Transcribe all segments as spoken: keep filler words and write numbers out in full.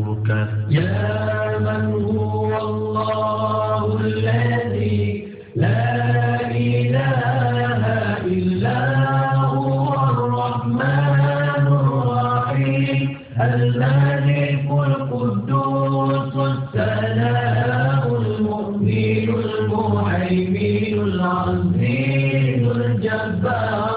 يرجوك يا من هو الله الذي لا إله إلا هو الرحمن الرحيم الملك القدوس السلام المؤمن المهيمن العزيز الجبار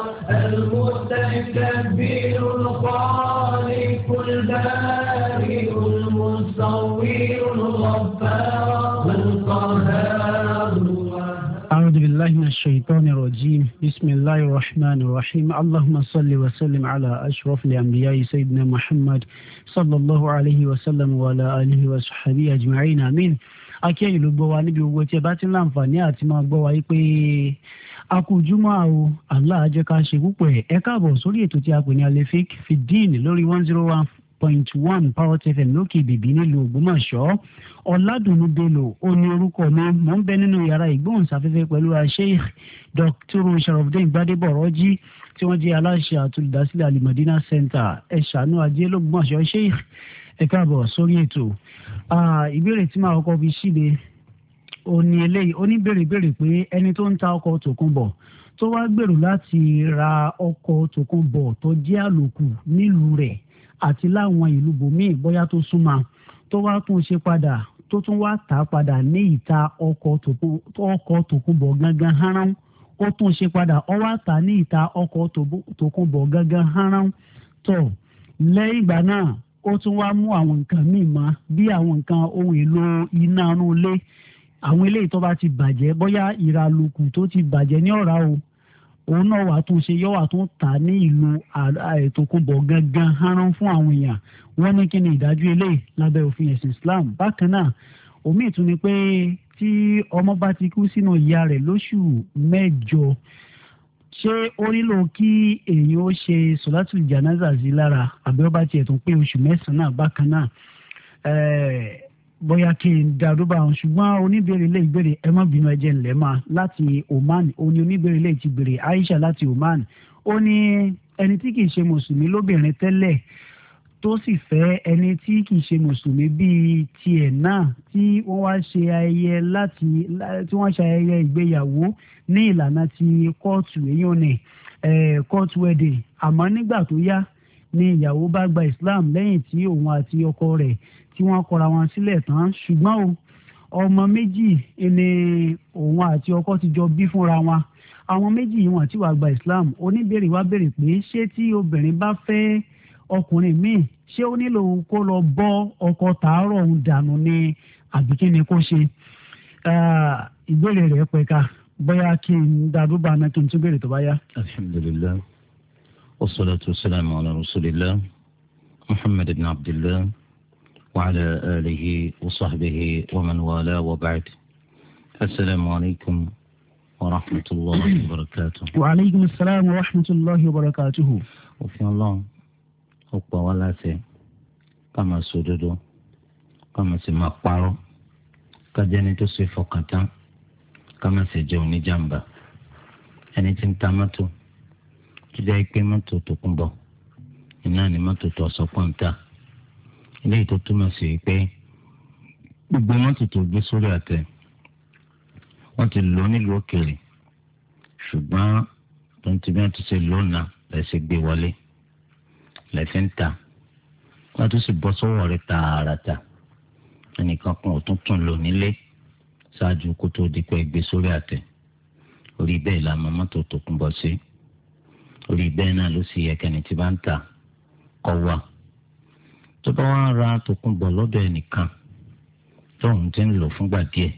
المتكبر الخالق البارئ المصور الغفار القهار. أعوذ بالله من الشيطان الرجيم. بسم الله الرحمن الرحيم. اللهم صل وسلم على أشرف الأنبياء سيدنا محمد صلى الله عليه وسلم وعلى آله وصحبه أجمعين. آمين. akẹ́yìn ló gbọ́ wa níbi owó tí ẹ bá ti ń láǹfààní àti máa gbọ́ wa yìí pé a kú jùmọ̀ o Allah á jẹ́ ká ṣe púpọ̀ ẹ̀ ẹ káàbọ̀ sórí ètò tí a pè ní alefik fidin lórí one zero one point one Parrot F M lókè bèbí nílùú Ògbómọ̀ṣọ́. Ọ̀làdùnú Bello ó ní orúkọ mi mò ń bẹ nínú yàrá ìgbóhùnsáfẹ́fẹ́ pẹ̀lú Sheikh Doctor Sharafdeen Gbadebo Rọ́jí tí wọ́n jẹ́ aláṣẹ àtolùdásílẹ̀ Al-Madina Center ẹ̀ṣánú ajé l'Ógbómọ̀ṣọ́. Sheikh ẹ káàbọ̀ sórí ètò. Ìbéèrè tí màá kọ́kọ́ fi ṣíde òní eléyìí oníbèrè béèrè pé ẹni tó ń ta ọkọ̀ tòkunbọ̀ tó wá gbèrò láti ra ọkọ̀ tòkunbọ̀ tó jẹ́ àlòkù nílùú rẹ̀ àti láwọn ìlú bòmíì bóyá tó súnmọ́ tó wá tún ṣe padà tó tún wá tà padà ní ìta ọkọ̀ tòkunbọ̀ gangan hánrán ó tún ṣe padà ó wá tà ní ìta ọkọ̀ tòkunbọ̀ gangan hánrán tó lẹ́yìn ìgbà náà ó tún wá mú àwọn nǹkan míì mọ́ bí àwọn nǹkan ohun èlò iná inú ilé àwọn eléyìí tó bá ti bàjẹ́ bóyá ìràlùkù tó ti bàjẹ́ ní ọ̀rá o òun náà wà tún ṣe yọ wà tún tà ní ìlú Tòkunbọ̀ gangan hánrán fún àwọn èèyàn. Wọ́n ní kí ni ìdájọ́ eléyìí lábẹ́ òfin ẹ̀sìn Islam. Bákan náà omi ìtún ni pé tí ọmọ bá ti kú sínú ìyá rẹ̀ lóṣù mẹ́jọ ṣé ó nílò kí èèyàn ó ṣe sọ̀látùl jánásà sí lára àbí ó bá tiẹ̀ tún pé oṣù mẹ́sàn-án bákan náà bóyá kí n darúgbà ọ̀hún ṣùgbọ́n oníbèrè lè gbèrè ẹ má bínú ẹjẹ ńlẹ̀ máa láti Oman òní oníbèrè lè ti gbèrè Aisha láti Oman ó ní ẹni tí kìí ṣe mùsùlùmí lóbìnrin tẹ́lẹ̀ tó sì fẹ́ ẹni tí kìí ṣe mùsùlùmí bíi tiẹ̀ náà tí wọ́n wá ṣe ayẹyẹ láti tí wọ́n ṣe ayẹyẹ ìgbéyàwó ní ìlànà ti kóòtù èyàn ní court wedding àmọ́ nígbà tó yá ni ìyàwó bá gba Islam lẹ́yìn tí òun àti ọkọ rẹ̀ tí wọ́n kọra wọn sílẹ̀ tán ṣùgbọ́n o ọmọ méjì ni òun àti ọkọ ti jọ bí fúnra wọn àwọn méjì yìí wọ́n ti wá gba Islam. Oníbèrè wá béèrè pé ṣé tí obìnrin bá fẹ́ ọkùnrin míì ṣé ó nílò kó lọ bọ́ ọkọ tàárọ̀ òun dànù ní àbí kí ni kó ṣe. Ìbéèrè rẹ̀ pẹ̀ka bóyá kí n darúgbà náà kí n tún béèrè tó bá yá. alhamdulillah wassalatu wassalamu ala rasulillah Muhammad ibn Abdillah وعلى آله وصحبه ومن والاه وبعد السلام عليكم ورحمة الله وبركاته. وعليكم السلام ورحمة الله وبركاته. وفي الله ọ̀pọ̀ wa láti ká máa sòdodo ká máa sì máa parọ́ ká jẹ́ ẹni tó ṣe fọkàn tán ká máa sì jẹ́ oníjàmbá ẹni tí ń ta mọ́tò tó jẹ́ pé mọ́tò tó kún bọ̀ iná ni mọ́tò tó sọ pọ̀ ń ta eléyìí tó túmọ̀ sí pé gbogbo mọ́tò tó gbé sórí àtẹ wọ́n ti lò nílùú òkèèrè ṣùgbọ́n tó ń ti bí wọ́n ti ṣe lónà lẹ́sẹ̀ gbé wọlé lẹ́sẹ̀ ń ta wọ́n tún sì bọ́ sọ́wọ́ rẹ̀ tààràtà ẹnìkan kan ò tún tún lò nílé ṣáájú kó tó di pé gbé sórí àtẹ orí bẹ́ẹ̀ la mọ mọ́tò tó kún bọ́ sí orí bẹ́ẹ̀ náà ló sì yẹ kẹ́ni tí bá ń ta kọ́ wà. tó bá wá ra tòkunbọ̀ lọ́dọ̀ ẹnìkan tóun ti ń lò fúngbà díẹ̀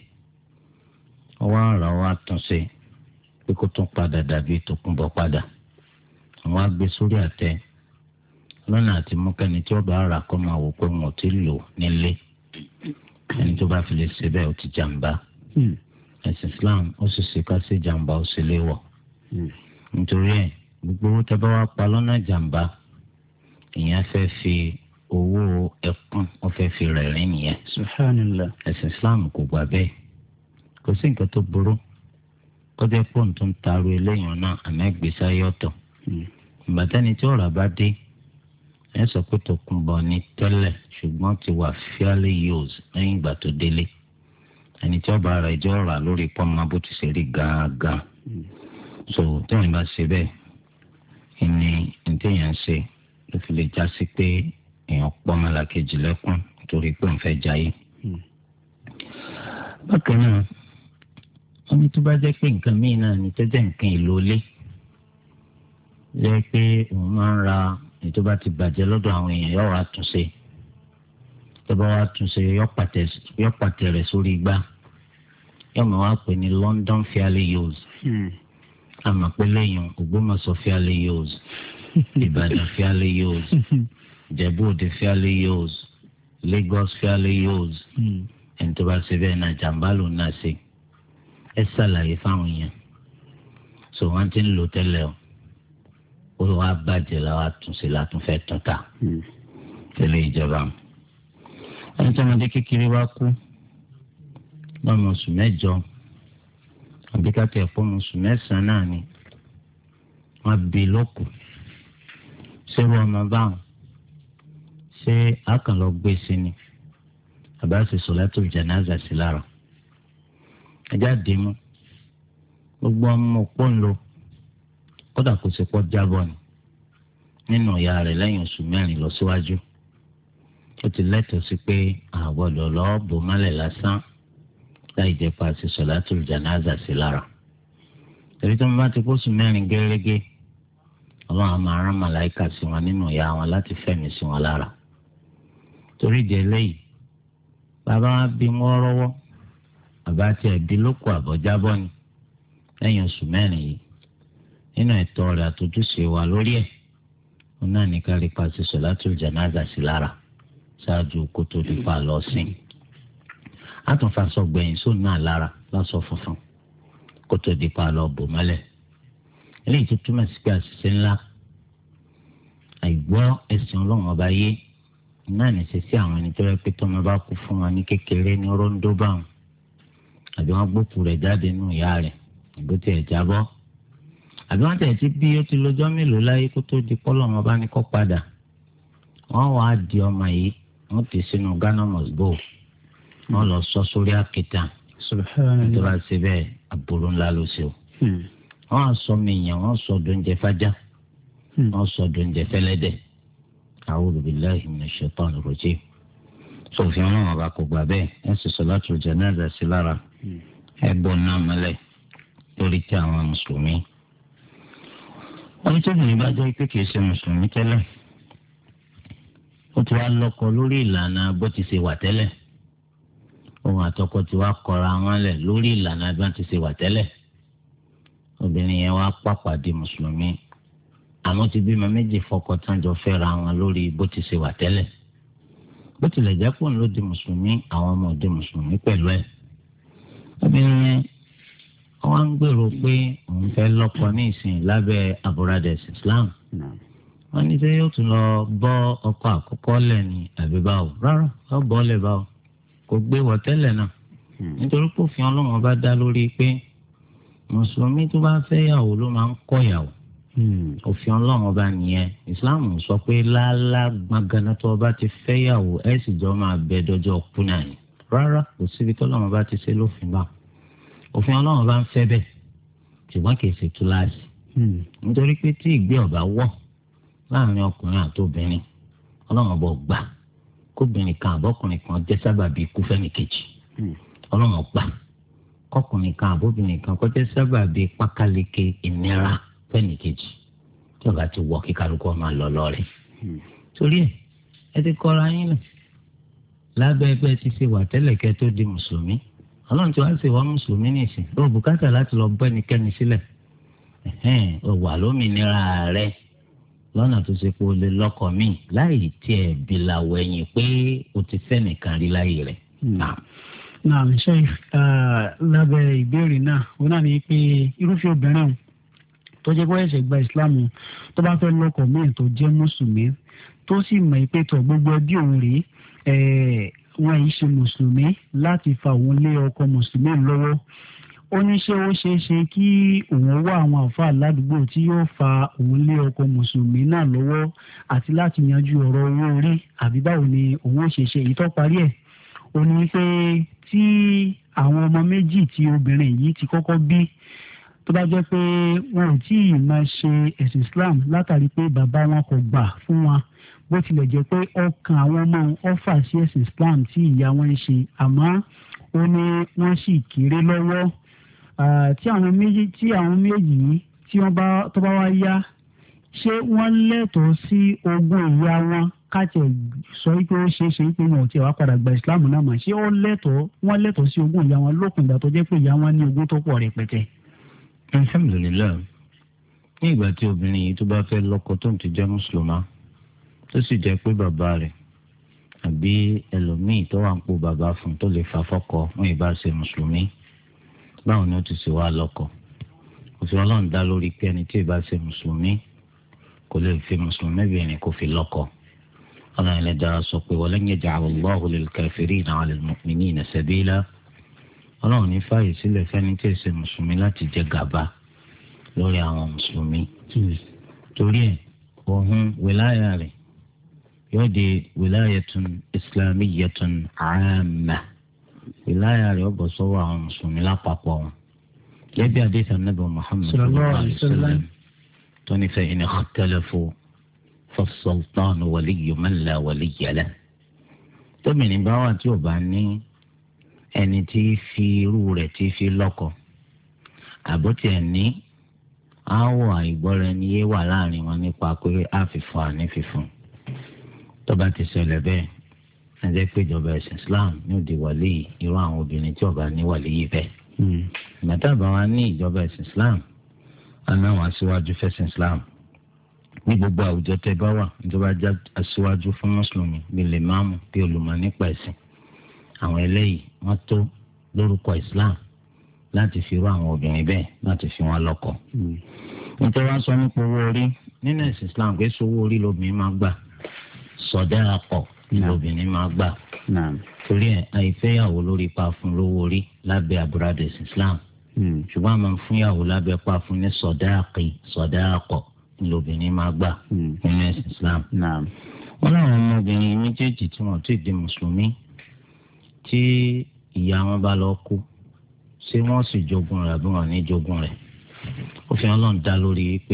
wọ́n á ra wá tún ṣe pé kó tún padà dàbí tòkunbọ̀ padà wọ́n á gbé sórí àtẹ lọ́nà àti mọ́kẹ́ni tí ó bá rà kọ́ máa wò pé wọn ò tí ì lò nílé ẹni tó bá fi lè ṣe bẹ́ẹ̀ ó ti jàǹbá ẹ̀sìn Islam ó sì ṣe ká sí jàǹbá ó sì léwọ̀ nítorí ẹ̀ gbogbo owó tẹ́ bá wá pa lọ́nà jàǹbá ìyẹn fẹ́ fi owó ẹkún wọ́n fẹ́ fi rẹ̀rín nìyẹn. Subhanallah. ẹ̀sìn Islam kò gbà bẹ́ẹ̀ kò sí nǹkan tó burú ó jẹ́ pọ́ùn tó ń taru eléyìí náà àmọ́ ẹgbẹ́sẹ̀ ayọ́tọ̀ ìbátẹ́ni tí ọ̀rọ̀ bá dé ẹ sọ pé tòkunbọ̀ ni tẹ́lẹ̀ ṣùgbọ́n ti wà fairly used lẹ́yìn ìgbà tó délé ẹni tí ọba rẹ̀ jọ rà lórí pọ́nmọ́ bó ti ṣe rí gángan so tẹ́yìn bá ṣe bẹ́ẹ̀ ìní ìtẹ̀yàn ṣe ló fi lè já sí pé èèyàn pọ́nmọ́lá kejì lẹ́kùn torí pé òun fẹ́ jayé. bákan náà wọ́n ní tó bá jẹ́ pé nǹkan míì náà ní tẹ́jẹ́ nǹkan èlò ilé jẹ́ pé òun máa ń ra èyí tó bá ti bàjẹ́ lọ́dọ̀ àwọn èèyàn yóò wá túnṣe tó bá wá túnṣe yóò pàtẹ rẹ̀ sórí igbá yóò máa wá pè ní London fairly used àmọ́ pé lẹ́yìn Ògbómọ̀ṣọ́ fairly used Ìbàdàn fairly used Ìjẹ̀bú-Òde fairly used Lagos fairly used ẹni tó bá ṣe bẹ́ẹ̀ náà jàǹbá ló náà ṣe ẹ ṣàlàyé fáwọn èèyàn so wọ́n ti ń lò tẹ́lẹ̀ o ó wá bàjẹ́ la wá túnṣe la tún fẹ́ tún ta tẹ́lẹ̀ ìjọba ẹni tí ọmọdé kékeré bá kú lọ́mọ oṣù mẹ́jọ àbí ká tẹ̀ fún oṣù mẹ́sàn-án náà ni wọ́n bí lókù ṣé wọ́n ọmọ báwọn ṣé àkànlọ gbé sí ni àbá ṣe sọ̀látùl jánásà sí lára ẹjá dìímú gbogbo ọmọ òpó ń lo kódà kò sí pọ́ jábọ̀ ni nínú ìyá rẹ̀ lẹ́yìn oṣù mẹ́rin lọ síwájú ó ti lẹ́tọ̀ọ́ sí pé àgbọ̀dọ̀ lọ́ọ́ bò mọ́lẹ̀ lásán láì jẹ́ pa ṣe sọ̀látùl jánásà sí lára torí tó ń bá ti kóṣù mẹ́rin gẹ́gẹ́ ọlọ́run á máa rán màláìkà sí wọn nínú ìyá wọn láti fẹ̀mí sí wọn lára torí ìdí eléyìí bàbá wa bí wọ́n rọ́wọ́ bàbá tiẹ̀ bí lóko àbọ̀jábọ̀ ni lẹ́yìn oṣù mẹ́rin yìí nínú ẹ̀tọ́ rẹ̀ àtúntúnṣe wa lórí ẹ̀ wọn náà ní kárí pa ṣe sọ̀látùl jánásà sí lára ṣáájú kó tó di pa lọ sí i àtúnfàṣọ gbẹ̀yìn sóun náà lára lọ́sọ funfun kó tó di pa lọ bò mọ́lẹ̀ eléyìí tó túmọ̀ sí pé àṣìṣe ńlá àìgbọ́ ẹ̀sìn ọlọ́run ọba yé náà ní ṣe sí àwọn ẹni tó rẹ pé tọ́mọ bá kú fún wọn ní kékeré ní rọ́ńdó báwọn àbí wọ́n gbókù rẹ̀ jáde nínú ìyá rẹ̀ àbí ó tiẹ̀ jábọ́ àbí wọ́n tẹ̀ sí bí ó ti lọ́jọ́ mélòó láyé kó tó di pọ́lọ́ wọn bá ní kó padà wọ́n wàá di ọmọ yìí wọ́n ti sínú Ghana must go wọ́n lọ sọ sórí àkìtà tó bá ṣe bẹ́ẹ̀ àbúrò ńlá ló ṣe o wọ́n á sọ mìíyàn wọ́n sọ dóúnjẹ fájá wọ́n sọ dóúnjẹ fẹ́lẹ́dẹ̀ a'udhu billahi minash shaitanir rajim sòfin ọlọ́run ọba kò gbà bẹ́ẹ̀ ẹ sì solatul janaza sí lára ẹ bọ̀ náà mọ́lẹ̀ lórí tí àwọn mùsùlùmí. wọ́n ní tóbi ní bá jẹ́ pé kìí ṣe mùsùlùmí tẹ́lẹ̀ ó ti wá lọ́kọ lórí ìlànà bó ti ṣe wà tẹ́lẹ̀ òun àtọkọ ti wá kọra wọn lẹ̀ lórí ìlànà bí wọ́n ti ṣe wà tẹ́lẹ̀ obìnrin yẹn wá pàpà di mùsùlùmí àmọ́ ti bímọ méjì fọ́kọ tán jọ fẹ́ra wọn lórí bó ti ṣe wà tẹ́lẹ̀ bó tilẹ̀ jẹ́ pọ̀ ló di mùsùlùmí àwọn ọmọ òde mùsùlùmí pẹ̀lú ẹ̀ obìnrin yẹn wọ́n ń gbèrò pé òun fẹ́ lọ́kọ ní ìsìn lábẹ́ aburades Islam wọ́n ní sẹ́ yóò tún lọ bọ́ ọkọ àkọ́kọ́ lẹ̀ ní àbí báwo rárá wọ́n bọ́ lẹ̀ báwo kò gbé wọ̀ tẹ́lẹ̀ náà nítorí pé òfin Ọlọ́run bá dá lórí pé mùsùlùmí tó bá fẹ́ yàwó ló máa ń kọ́ yàwó òfin Ọlọ́run ọba nìyẹn Islam sọ pé lálá gbàgánná tó bá ti fẹ́ yàwó ẹ̀ sì jọ máa bẹ dọjọ́ kú náà ni rárá kò síbi tó Ọlọ́run bá ti ṣe lófin bá òfin Ọlọ́run bá ń fẹ́ bẹ́ẹ̀ ṣùgbọ́n kì í ṣe túláàsì nítorí pé tí ìgbé ọ̀bá wọ̀ láàrin ọkùnrin àti obìnrin Ọlọ́run ọba gbà kóbìnrin kan àbọ́kùnrin kan jẹ́ sábàbí ikú fẹ́nìkejì Ọlọ́run gbà kọkùnrin kan àbóbìnrin kan kọjá sábà bíi pákáleke ìnira fẹ́nìkejì tí ọba ti wọ kí kálukú máa lọ lọ́rẹ̀. torí ẹ ẹ ti kọ́ra yín lẹ̀ lábẹ́ ẹgbẹ́ ti ṣe wà tẹ́lẹ̀ kẹ́ tó di mùsùlùmí ọlọ́run tí wàá ṣe wá mùsùlùmí nìsín ó bùkátà láti lọ bọ́ ẹnikẹ́ni sílẹ̀ ó wà lómìnira rẹ lọ́nà tó ṣe pé o lè lọ́kọ míì láì tiẹ̀ bìlàwọ̀ ẹ̀yìn pé o ti fẹ́ nìkan rí láyé rẹ̀. náà ṣe lábẹ́ ìbéèrè náà ó náà ní pé irúfẹ́ obìnrin tó jẹ́ pé ẹ̀ṣẹ̀ gba ìsìláàmù tó bá fẹ́ lọ́kọ míì tó jẹ́ mùsùlùmí tó sì mọ̀ pé tó gbogbo ẹbí òun rèé wọn yìí ṣe mùsùlùmí láti fa òun lé ọkọ mùsùlùmí lọ́wọ́ ó ní ṣé ó ṣeé ṣe kí òun wá àwọn àfáà ládùúgbò tí yóò fa òun lé ọkọ mùsùlùmí náà lọ́wọ́ àti láti yanjú ọ̀rọ̀ owó orí àbí báwo ni òun ó ṣe ṣe èyí tó parí ẹ̀ ó ní pé tí àwọn ọmọ méjì tí obìnrin yìí ti kọ́kọ́ bí tó bá jẹ́ pé wọn ò tí ì máa ṣe ẹ̀sìn Islam látàrí pé bàbá wọn kò gbà fún wọn bó tilẹ̀ jẹ́ pé ọkàn àwọn ọmọ wọn fà sí ẹ̀sìn Islam tí ìyá wọn ń ṣe àmọ́ ó ní wọ́n sì kéré lọ́wọ́ tí àwọn méjì tí àwọn méjì yìí tí wọ́n bá tó bá wá yá ṣé wọ́n lẹ́tọ̀ọ́ sí ogún ìyá wọn káàtì sọ pé ó ṣeé ṣe pé wọn ò tiẹ̀ wá padà gba Islam náà mọ̀ ṣé ó lẹ́tọ̀ọ́ wọ́n lẹ́tọ̀ọ́ sí ogún ìyá wọn lópin ìgbà tó jẹ́ pé ìyá wọn ní ogún tó pọ̀ rẹpẹtẹ. alhamdulilayi ní ìgbà tí obìnrin yìí tó bá fẹ́ lọ́kọ tó ń ti jẹ́ mùsùlùmá tó sì jẹ́ pé bàbá rẹ̀ àbí ẹlòmíì tó wà ń po bàbá fún tó lè fà fọ́kọ wọn ì bá ṣe mùsùlùmí báwo ni ó ti ṣe wá lọ́kọ òfin Ọlọ́run dá lórí pé ẹni tí ì bá ṣe mùsùlùmí kò lè fi mùsùlùmí bìnrin kò fi lọ́kọ Ọlọ́run ẹlẹ́dàá sọ pé walan yaj'ala Allahu lil-kafirina 'ala al-mu'minina sabila Ọlọ́run ní fààyè sílẹ̀ fẹ́ni tí ì ṣe mùsùlùmí láti jẹ gàba lórí àwọn mùsùlùmí torí ẹ̀ òun wìláyà rẹ̀ yóò di wìláyàtun islamiyyatun 'amma wìláyà rẹ̀ ó bọ̀ sọ́wọ́ àwọn mùsùlùmí lápapọ̀ wọn. gẹ́gẹ́ àdéhùn anábì Muhammad sallallahu alayhi wa sallam tó ní fa in ikhtalafu fa-s-sultanu waliyyu man la waliyya lahu. tómìnì bá wà tí ò bá ní ẹni tí fi irú rẹ̀ tí fi lọ́kọ àbótiẹ̀ ní aáwọ̀ àìgbọ́ra ẹni yé wà láàrin wọn nípa pé àfìfún àní fífún tó bá ti ṣẹlẹ̀ bẹ́ẹ̀ ẹ jẹ́ pé ìjọba ẹ̀sìn Islam ní òde wàlí irú àwọn obìnrin tí ọba ní wàlí yìí bẹ́ẹ̀. ìgbàtà bá wa ní ìjọba ẹ̀sìn Islam àná àwọn aṣíwájú fẹ́sìn Islam ní gbogbo àwùjọ tẹ bá wà ìjọba já aṣíwájú fún mùsùlùmí bíi lè máàmù bíi olùmọ̀ nípa ẹ̀sìn àwọn eléyìí wọ́n tó lórúkọ Islam láti fi irú àwọn obìnrin bẹ́ẹ̀ láti fi wọn lọ́kọ. nítorí wọ́n sọ nípa owó orí nínú ẹ̀sìn Islam pé sọ owó orí lobìnrin máa gbà sọdáàkọ lobìnrin máa gbà torí ẹ̀ àìfẹ́yàwó lórí pa fún lówó orí lábẹ́ àbúradà ẹ̀sìn Islam ṣùgbọ́n àmọ́ fúnyàwó lábẹ́ pa fún ní sọdáàkì sọdáàkọ lobìnrin máa gbà nínú ẹ̀sìn Islam. wọ́n láwọn ọmọbìnrin méjèèjì tí wọ́n ti di mùsùlùmí tí ìyá wọn bá lọ kú ṣé wọ́n sì jogún rẹ̀ àbí wọ́n ní jogún rẹ̀ òfin Ọlọ́run dá lórí pé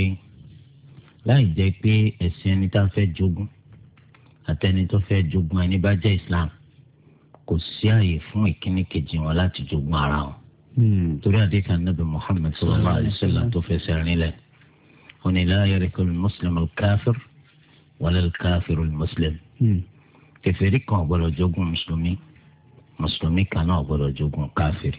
láì jẹ́ pé ẹ̀sìn ẹni tá a fẹ́ jogún àtẹni tó fẹ́ jogún ẹni bá jẹ́ Islam kò sí àyè fún ìkíní kejì wọn láti jogún ara wọn. torí àdéhùn anábì Muhammad sallallahu alayhi wa sallam tó fẹsẹ̀ rinlẹ̀ ó ní la yarithul al-muslimu al-kafir wala al-kafiru al-muslim. kèfèrí kan ò gbọdọ̀ jogún mùsùlùmí mùsùlùmí kan náà ò gbọdọ̀ jogún káfíìrì.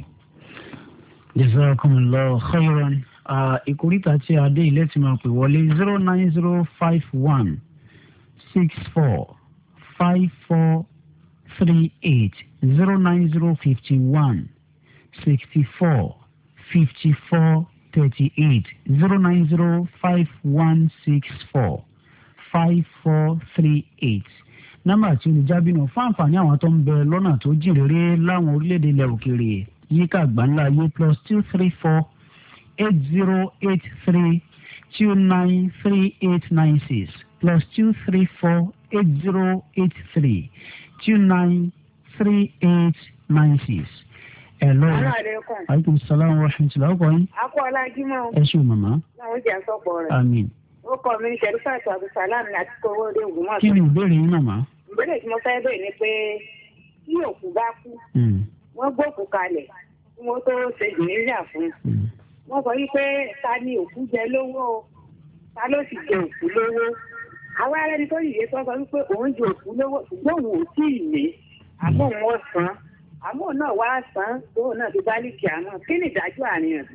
jazakumullahu khairan. ìkórìtà tí a dé ilé tí máa pè wọlé zero nine zero five one six four five four three eight zero nine zero fifty one sixty four fifty four thirty eight zero nine zero five one six four five four three eight nọ́mbà tí olùjábìnú fún àǹfààní àwọn tó ń bẹ lọ́nà tó jìn réré láwọn orílẹ̀-èdè ilẹ̀ òkèèrè yíká àgbáńlá ayé plus two three four eight zero eight three two nine three eight nine six plus two three four eight zero eight three two nine three eight nine six. Hello. Aleykum salaam wa rahmatulah. Ọkọ yín. Akọ Ọlájímọ̀. Ẹ ṣé màmá. Náà ó jẹ́ sọ́pọ̀ rẹ̀. Àmín. Ó kọ́ mi ní Ṣẹ̀rífàtù Abdulsalam láti kówó dé Ògbómọ̀ṣọ́. Kí ni ìbéèrè yín màmá? Ìbéèrè tí mo fẹ́ bèèrè ni pé tí òkú bá kú, wọ́n gbókù kalẹ̀ tí wọ́n tó ṣe jìnnìyà fún. Wọ́n sọ wípé ta ni òkú jẹ lówó o, ta ló sì jẹ òkú lówó. Àwọn ará ẹni tó yìí sọ sọ wípé òun jẹ òkú lówó ṣùgbọ́n òun ò tí ì ní àmọ́ òun ó san àmọ́ náà wá san tóun náà ti bá lìkì àmọ́ kí ni ìdájọ́ àárín rẹ̀?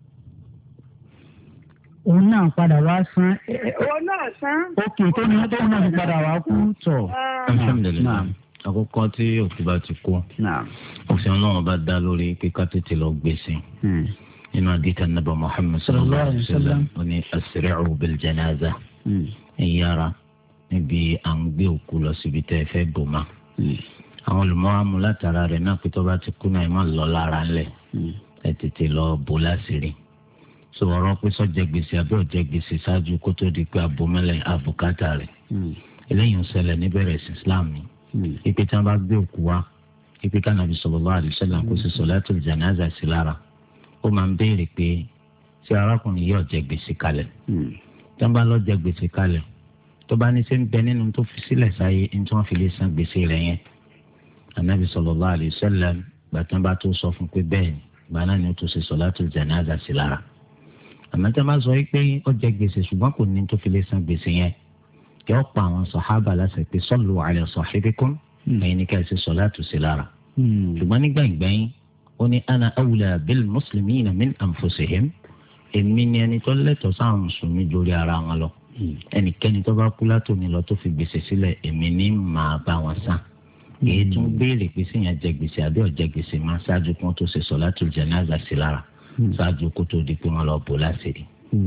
Òun náà padà wá san. Òun náà san. Ókè tó ní tó náà ti padà wá kú tọ̀. alhamdulilayi àkọ́kọ́ tí òkú bá ti kú òfin Ọlọ́run bá dá lórí pé ká tètè lọ gbèsè nínú àdìtà nàbà Muhammad sallallahu alayhi wa sallam ó ní asri'u bil janaza ẹ yára níbi à ń gbé òkú lọ síbi tẹ́ ẹ fẹ́ bò má. àwọn olùmọ̀ọ́mù látara rẹ̀ náà pé tó bá ti kú náà ẹ má lọ lára ńlẹ̀ ẹ tètè lọ bò láṣìírí so ọ̀rọ̀ pé sọ́jẹ́ gbèsè àbí ọ̀jẹ́ gbèsè ṣáájú kó tó di pé abomẹ́lẹ̀ àbùkátà rẹ̀ eléyìí ń ṣẹlẹ̀ níbẹ̀rẹ̀ sí Islam ni ipe tí wọ́n bá gbé òkú wá ipe ká nàbí sallallahu alaihi wasallam kó sì solatul janaza sí lára ó máa ń béèrè pé ṣé arákùnrin yìí ọ̀jẹ́ gbèsè kalẹ̀ tí wọ́n bá lọ jẹ gbèsè kalẹ̀ tó bá ní ṣe ń bẹ nínú tó fi sílẹ̀ sáyé ní tí wọ́n fi lè san gbèsè rẹ̀ yẹn ànábì sallallahu alaihi wasallam gbàtàn bá tó sọ fún pé bẹ́ẹ̀ ni gbaná ni ó tó ṣe solatul janaza sí lára àmọ́ tí wọ́n bá sọ pé ó jẹ gbèsè ṣùgbọ́n kò ní tó fi lè san gbèsè yẹn yóò pa àwọn sàhábà láṣẹ pé sallu ala sahibikum ẹ̀yin ní ká ẹ ṣe sọ̀láàtù sí lára. ṣùgbọ́n nígbà ìgbẹ́yìn ó ní ana awla bil muslimina min anfusihim èmi ni ẹni tó lẹ́tọ̀ọ́ sáwọn mùsùlùmí lórí ara wọn lọ. ẹnikẹ́ni tó bá kú látòní lọ tó fi gbèsè sílẹ̀ èmi ní màá bá wọn san. èyí tún béèrè pé síyàn jẹ gbèsè àbí ó jẹ gbèsè máa ṣáájú kí wọ́n tó ṣe sọ̀láàtù jánásà sí lára ṣáájú kó tó di pé wọ́n lọ bò láṣìírí.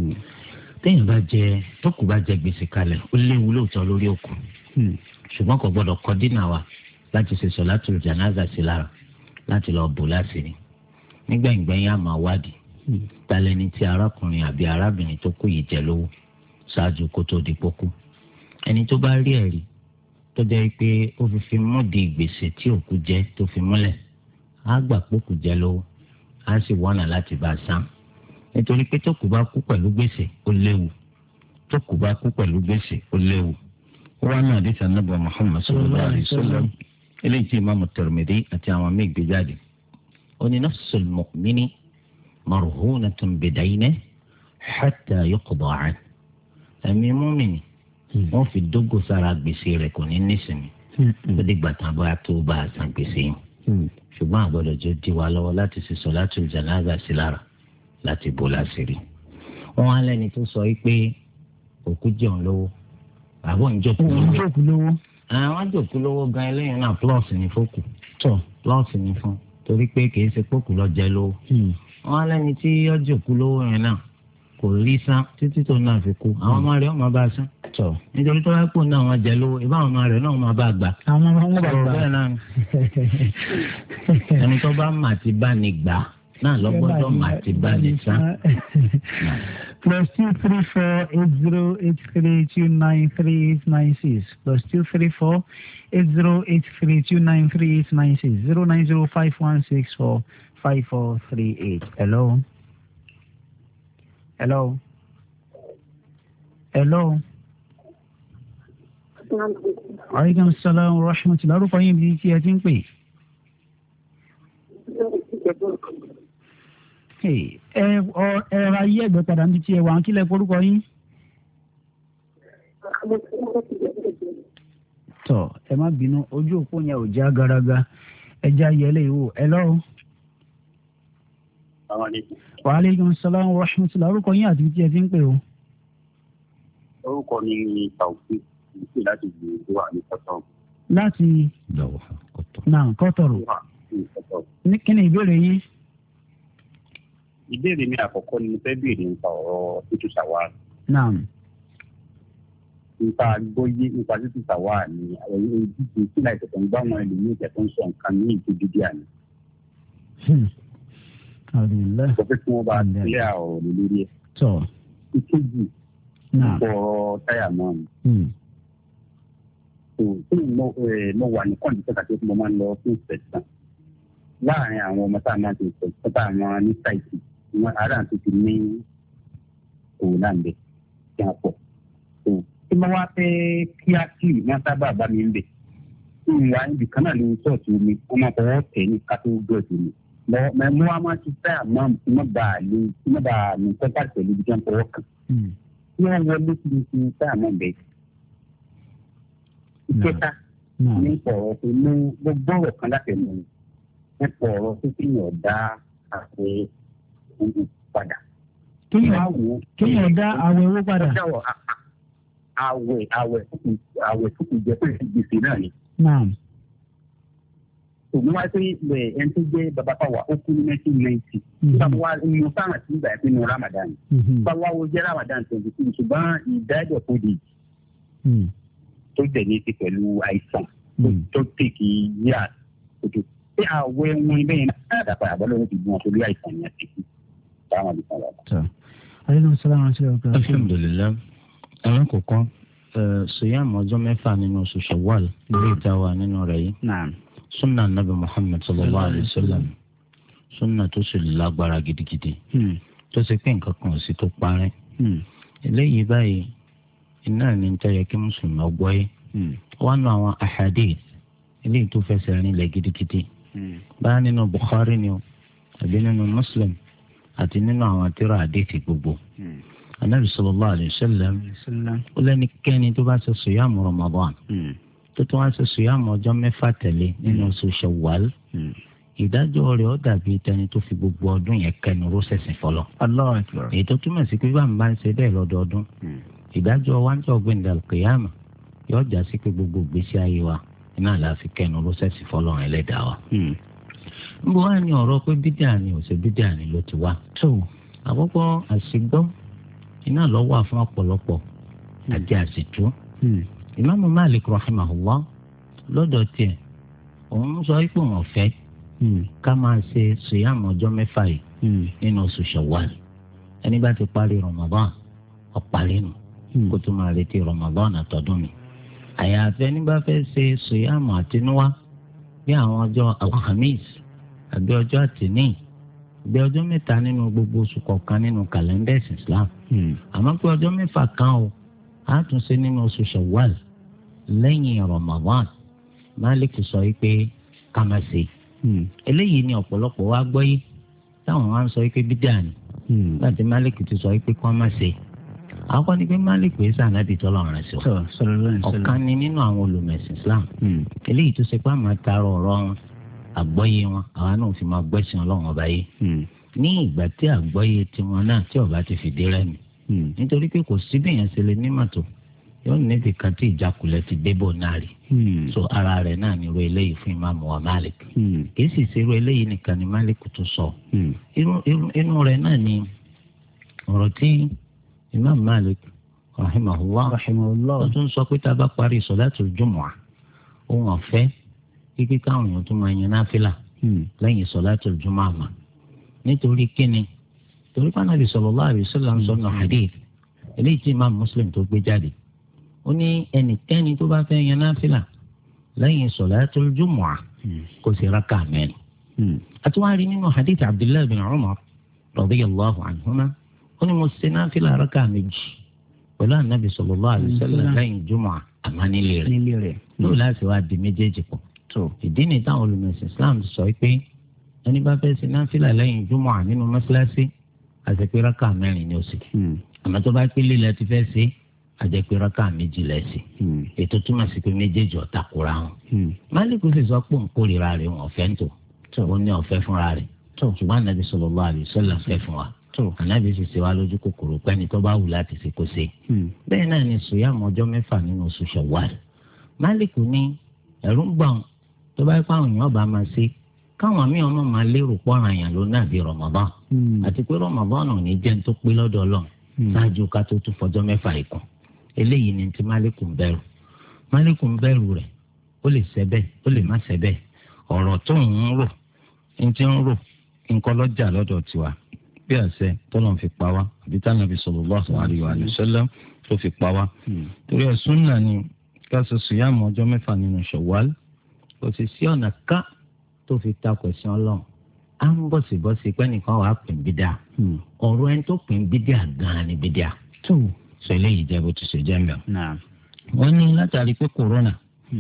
téèyàn bá jẹ tókù bá jẹ gbèsè kalẹ̀ ó léwu lóòótọ́ lórí òkú ṣùgbọ́n kò gbọ́dọ̀ kọ́ dínà wa láti ṣe sọ̀látùl jánásà sí lára láti lọ bò láṣìírí nígbà ìgbẹ́yìn àmọ́ wádìí talẹ́ni tí arákùnrin àbí arábìnrin tó kú yìí jẹ lówó ṣáájú kó tó di pókú ẹni tó bá rí ẹ̀rí tó jẹ́ pé ó fi fi múdi gbèsè tí òkú jẹ tó fi múlẹ̀ á gbà pókú jẹ lówó á sì wọ́nà láti bá a san nítorí pé tó kù bá kú pẹ̀lú gbèsè ó léwu tó kù bá kú pẹ̀lú gbèsè ó léwu. wọ́n náà àdìsí anábọ̀ Muhammad sallallahu alayhi wa sallam eléyìí tí imaamu Tirmidhi àti àwọn míì gbé jáde ó ní nafsul mu'mini marhunatun bidaynihi hatta yuqda anhu ẹ̀mí mùmínì wọ́n fi dógò sára gbèsè rẹ̀ kò ní nísìnyí ó dìgbà tán bá tó bá a san gbèsè yìí ṣùgbọ́n àgbọ̀dọ̀ jọ di wa lọ́wọ́ láti ṣe solatul janaza sí lára láti bò láṣìírí. wọ́n á lẹ́ni tó sọ pé òkú jẹun lówó àbọ̀ ń jòkú lówó. àwọn jòkú lówó gan eléyìí náà plus ní fókù tó plus ní fún torí pé kì í ṣe pókù lọ jẹ lówó. wọ́n á lẹ́ni tí ó jòkú lówó yẹn náà kò rí san títí tó náà fi kú àwọn ọmọ rẹ̀ ọmọ bá san nítorí tó bá pò náà wọ́n jẹ lówó ìbá àwọn ọmọ rẹ̀ náà wọ́n bá gbà. àwọn ọmọ wọn bá gbà bẹ́ẹ̀ náà ẹni tó bá mà ti bá ní gbà náà lọ́gbọ́dọ̀ mà ti bá ní san. plus two three four eight zero eight three two nine three eight nine six plus two three four eight zero eight three two nine three eight nine six zero nine zero five one six four five four three eight. hello. hello. hello. aleykum salaam wa rahmatulah. orúkọ yín bí tí ẹ ti ń pè. ẹ ọ ẹ ra yí ẹgbẹ́ padà níbi tí ẹ wà ń kílẹ̀ forúkọ yín. tọ ẹ má bínú ojú òpó yẹn ò já garaga ẹ já yẹlẹ ìwò ẹ lọ́wọ́. wa aleykum salaam wa rahmatulah. orúkọ yín àti ibi tí ẹ ti ń pè o. orúkọ mi ni Taofik ìpè láti gbèrú wà ní kọ́tọ̀. láti náà kọ́tọ̀rọ̀ kí ni ìbéèrè yín. ìbéèrè mi àkọ́kọ́ ni mo fẹ́ béèrè nípa ọ̀rọ̀ títú sàwá. naam. nípa gbóyè nípa títú sàwá ni àwọn ojúṣe tí láì tẹ̀tẹ̀ ń gbá wọn ẹlòmíì tẹ̀ tó ń sọ nǹkan ní ìdíjú díà ni. sọ pé kí wọ́n bá tilẹ̀ ọ̀rọ̀ lórí ẹ̀. ìkejì nípa ọ̀rọ̀ táyà náà ni. tí mo wà ní kọ́ńtì kàtí tí mo máa ń lọ fún ìfẹ̀sán láàárín àwọn ọmọ tá a máa ń tẹ̀sán tó tá a máa ní sáìtì wọn ará àti ti ní òun náà ń bẹ kí wọn pọ̀ tó tí mo wá fẹ́ kíákì wọn sábà bá mi ń bẹ̀ tí mo wá níbi kan náà lórí ṣọ́ọ̀tì mi wọn máa fọwọ́ tẹ̀ ní ká tó gbọ́dọ̀ mi mọ mo wá máa ti fẹ́ àmọ́ tí mo bá a lè tí mo bá a ní kọ́ńtà pẹ̀lú ibi tí wọ́n fọwọ́ kàn tí wọ́n wọlé sí mi ti fẹ́ àmọ́ bẹ́ẹ̀ ìkẹta ní ọ̀rọ̀ tó ní gbogbo ọ̀rọ̀ kan láti mú un nípa ọ̀rọ̀ tó fi yàn dá àwẹ̀ owó padà. kéèyàn dá àwẹ̀ owó padà. àwẹ̀ àwẹ̀ àwẹ̀ tó kù jẹ́ pé gbèsè náà ni. òun wá pé ẹni tó jẹ́ bàbá pàwọ́ ó kú ní nineteen ninety. báwo wá inú sáà sí ìgbà yẹn pé inú Ramadan. báwo wá wo jẹ́ Ramadan twenty two ṣùgbọ́n ìdájọ́ kò dé tó tẹ̀lé ti pẹ̀lú àìsàn tó tèkì yíyà òjò ṣé àwẹ̀ wọn ibẹ̀ yẹn náà dàpọ̀ àbọ̀ lóhun ti gbọ́n torí àìsàn yẹn ti kú. Sáwọn àbí sáwọn àbá. aleykum salaam wa rahmatulah. alhamdulilayi àwọn kọ̀ọ̀kan siyam ọjọ́ mẹ́fà nínú oṣù Shawwal lórí ìta wà nínú rẹ̀ yìí. sunna nabi Muhammad sallallahu alayhi wa sallam sunna tó sì lágbára gidigidi tó ṣe pé nǹkan kan ò sí tó parẹ́. eléyìí báyìí iná ní ń tẹ́yẹ kí mùsùlùmí ọgbọ́ yìí wọ́n nu àwọn ahadith eléyìí tó fẹsẹ̀ rìn lẹ̀ gidigidi báyà nínú Bukhari ni o àbí nínú Muslim àti nínú àwọn àtìrà àdéhìí gbogbo. anabi sallallahu alayhi wa sallam ó lẹ́nikẹ́ni tó bá ṣe sùyàmù Ramadan tó tún wá ṣe sùyàmù ọjọ́ mẹ́fà tẹ̀lé nínú oṣù Shawwal ìdájọ́ rẹ̀ ó dàbí tẹni tó fi gbogbo ọdún yẹn kẹnu ró sẹ̀sìn fọlọ́. èyí tó túmọ̀ sí pé bá ń bá ń ṣe bẹ́ẹ̀ lọ́dọọdún ìdájọ́ wa ń jọ gbẹ̀ndà kìyàmù yóò já sí pé gbogbo ìgbésí ayé wa iná la fi kẹnu ró sẹ̀sìn fọlọ́ rẹ̀ lẹ́dàá wa. ń bọ́ wá ní ọ̀rọ̀ pé bídíà ni ò ṣe bídíà ni ló ti wá. tó àkọ́kọ́ àṣìgbọ́ iná lọ wà fún ọ̀pọ̀lọpọ̀ àti àṣìtú. ìmáàmù Malik rahimahullah lọ́dọ̀ tiẹ̀ òun sọ ipò wọn fẹ́ ká máa ṣe sùyàmù ọjọ́ mẹ́fà yìí nínú oṣù Shawwal ẹni bá ti parí Ramadan ọ̀parí nù kó tó máa retí Ramadan àtọ́dún mi. àyàfẹ́ ẹni bá fẹ́ ṣe sùyàmù àtinúwá bí àwọn ọjọ́ alhamis àbí ọjọ́ àtìní bí ọjọ́ mẹ́ta nínú gbogbo oṣù kọ̀ọ̀kan nínú kàlẹ́ndà ẹ̀sìn Islam. àmọ́ pé ọjọ́ mẹ́fà kan o á tún ṣe nínú oṣù Shawwal lẹ́yìn Ramadan Malik sọ wípé ká má ṣe. eléyìí ni ọ̀pọ̀lọpọ̀ wa gbọ́ yìí táwọn wá ń sọ wípé bídà ni láti Malik ti sọ wípé kí wọ́n má ṣe. àwọn ni pé Malik pé sànàbì tọ́lọ̀ rẹ̀ sí wa ọ̀kan ni nínú àwọn olùmẹ̀sìn Islam eléyìí tó ṣe pé àmọ́ taarọ ọ̀rọ̀ wọn àgbọ́yé wọn àwa náà fi máa gbẹ́sìn Ọlọ́run ọba yìí ní ìgbà tí àgbọ́yé tiwọn náà tí ọba ti fìdí rẹmi nítorí pé kò síbí yẹn ṣe lè nímọ̀ tó yóò níbi kan tí ìjákulẹ̀ ti débò náà rí so ara rẹ̀ náà ní irú eléyìí fún ìmáàmù wa Malik kì í sì ṣe irú eléyìí nìkan ni Malik tó sọ inú rẹ̀ náà ni ọ̀rọ̀ tí ìmáàmù Malik rahimahullah ó tún sọ pé tá a bá parí sọ̀látul jumu'ah òun ọ̀fẹ́ kíkí káwọn èèyàn tún máa yan náfìlà lẹ́yìn sọ̀látul jumu'ah àmà nítorí kíni torí pé Ànábì sallallahu alaihi wasallam sọnù hadith eléyìí tí Imam Muslim tó gbé jáde ó ní ẹnikẹ́ni tó bá fẹ́ yan náfìlà lẹ́yìn sọ̀látul jumu'ah kó ṣe rákà mẹ́rin. àti wàá rí nínú hadith Abdullahi bin Umar radiyallahu anhuma ó ní mo ṣe náfìlà rákà méjì pẹ̀lú Ànábì sallallahu alaihi wasallam lẹ́yìn jumu'ah àmà nílé rẹ̀ lóò láti wá di méjèèjì pọ̀. ìdí ni táwọn olùmọ̀ọ́sìn Islam sọ pé ẹni bá fẹ́ ṣe náfìlà lẹ́yìn jumu'ah nínú mọ́ṣáláṣí àti pé rákà mẹ́rin ni ó sì. àmọ́ tó bá pé lílẹ̀ ti fẹ́ ṣe àjẹpẹ́ rákà méjì lẹ́sìn. ètò túmọ̀ sí pé méjèèjì ọ̀tá kura wọn. Málíkù sì sọ pé òǹkórìíra rẹ̀ wọn ọ̀fẹ́ ń tò ó ní ọ̀fẹ́ fúnra rẹ̀ ṣùgbọ́n Ànábì sallallahu alaihi wasallam fẹ́ fún wa. Ànábì sì ṣe wá lójú kòkòrò pẹ́ni tó bá wù láti ṣe kó ṣe. bẹ́ẹ̀ náà ni sùyàmù ọjọ́ mẹ́fà nínú oṣù Shawwal. Málíkù ní ẹ̀rù ń gbọ̀n tó bá pa àwọn èèyàn bá máa ṣe káwọn míì ọmọ máa lérò pọ́nrán yàn ló náà bí Ramadan àti pé Ramadan náà ní jẹ́ tó pé lọ́dọ̀ Ọlọ́run ṣáájú ká tó tún fọjọ́ mẹ́fà ìkùn eléyìí ni ti Málíkù ń bẹ̀rù Málíkù ń bẹ̀rù rẹ̀ ó lè ṣẹ bẹ́ẹ̀ ó lè má ṣẹ bẹ́ẹ̀ ọ̀rọ̀ tó ń rò ń ti ń rò nǹkan lọ́jà lọ́dọ̀ tiwa bí àṣẹ tọ́lọ́n fi pa wá àbí tánàbí sallallahu alaihi wa sallam tó fi pa wá torí ẹ̀ súnà ni ká ṣe sùyàmù ọjọ́ mẹ́fà nínú Shawwal kò sì sí ọ̀nà ká tó fi takò ẹ̀sìn Ọlọ́run à ń bọ̀sibọ́sí pé nìkan wàá pín bídà ọ̀rọ̀ ẹni tó pín bídà gan-an ni bídà tó sọ eléyìí jẹ́ bó ti ṣe jẹ́ mẹ́ọ̀. wọ́n ní látàrí pé kòrónà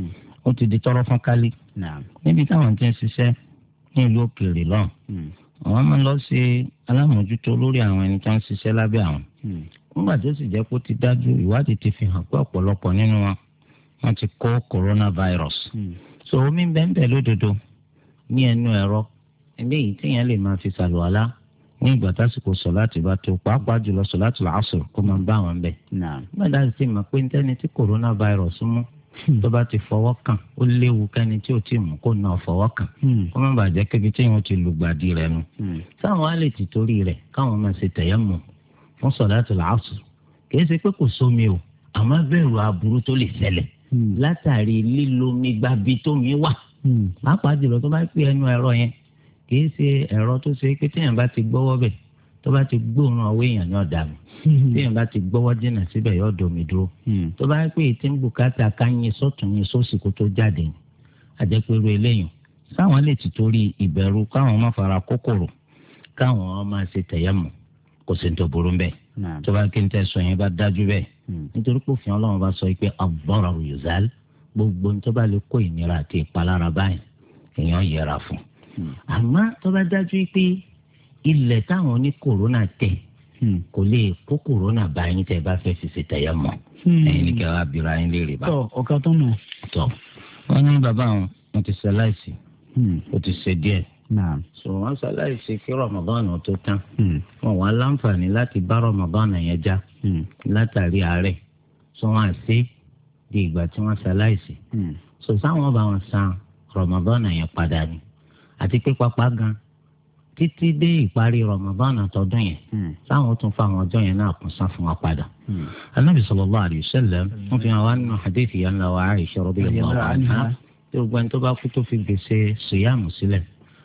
ó ti di tọ́rọ́ fún kálí níbi táwọn ti ń ṣiṣẹ́ ní ìlú òkèèrè lọ́hùn àwọn máa ń lọ ṣe alámòjútó lórí àwọn ẹni tó ń ṣiṣẹ́ lábẹ́ àwọn nígbà tó sì jẹ́ pé ó ti dájú ìwádìí ti fi hàn pé ọ̀pọ̀lọpọ̀ nínú wọn wọ́n ti kó coronavirus so omi bẹ́ẹ̀ bẹ́ẹ̀ lódodo ní ẹnu ẹ̀rọ eléyìí téèyàn lè máa fi ṣàlùwàlá ní ìgbà tásìkò sọ̀láàtì bá tó pàápàá jùlọ sọ̀láàtì làásùr kó máa bá wọn bẹ̀. gbọ́dọ̀ àti ti mọ̀ pé nítorí tí coronavirus mú tó bá ti fọwọ́ kàn ó léwu kẹ́ni tí ò tí mú kó náà fọwọ́ kàn kó má bàa jẹ́ kébi téèyàn ti lùgbàdì rẹ̀ nu. sáwọn á lè ti torí rẹ̀ káwọn máa ṣe tayammum fún sọ̀láàtì làásùr kìí ṣe pé kò sómi o àmọ́ bẹ̀rù aburú tó lè ṣẹlẹ̀ látàrí lílo mi gbàbí tómi wà pàápàá jùlọ tó bá pè ẹnu ẹ̀rọ yẹn kì í ṣe ẹ̀rọ tó ṣe pé téèyàn bá ti gbọ́wọ́ bẹ̀ tó bá ti gbóòórùn ọwọ́ èèyàn ní ọ̀dà mi téèyàn bá ti gbọ́wọ́ dínà síbẹ̀ yóò domi dúró tó bá pè tí ń bùkátà ká yin sọ́tún yin sósì kó tó jáde ni àjẹpẹ́rú eléyìí sáwọn lè ti torí ìbẹ̀rù káwọn má fara kókòrò káwọn máa ṣe tẹ̀yẹ̀mù kò sí ní tó burú bẹ́ẹ̀ tó bá kí n tẹ́ sọ yẹn bá dájú bẹ́ẹ̀ nítorí pé òfin ọlọ́run bá sọ pé ad-dararu yuzal gbogbo tó bá lè kó ìnira àti ìpalára báyìí èèyàn yẹra fún àmọ́ tó bá dájú pé ilẹ̀ táwọn ní kòrónà tẹ̀ kò lè kó kòrónà báyìí tẹ́ bá fẹ́ fi ṣe tẹ̀yẹ̀mù ẹ̀yin ní kí wàá bira yín léèrè bá. tọ ọ̀ka tó nù. tọ wọn ní bàbá wọn wọn ti ṣe láìsí ó ti ṣe díẹ̀ so wọn ṣe láìsí kí rọmọgánà tó tán wọn wà láǹfààní láti bá rọmọgánà yẹn já látàrí àárẹ̀ so wọn àṣe di ìgbà tí wọn ṣe láìsí so sáwọn bá wọn san rọmọgánà yẹn padà ni àti pé pápá gan títí dé ìparí rọmọgánà tọdún yẹn sáwọn tún fa àwọn ọjọ́ yẹn náà kún san fún wa padà. Ànábì sallallahu alayhi wa sallam wọn fi hàn wá nínú hadith yẹn lọ wà Aisha radiyallahu anha tí gbogbo ẹni tó bá kú tó fi gbèsè sùyàmù sílẹ̀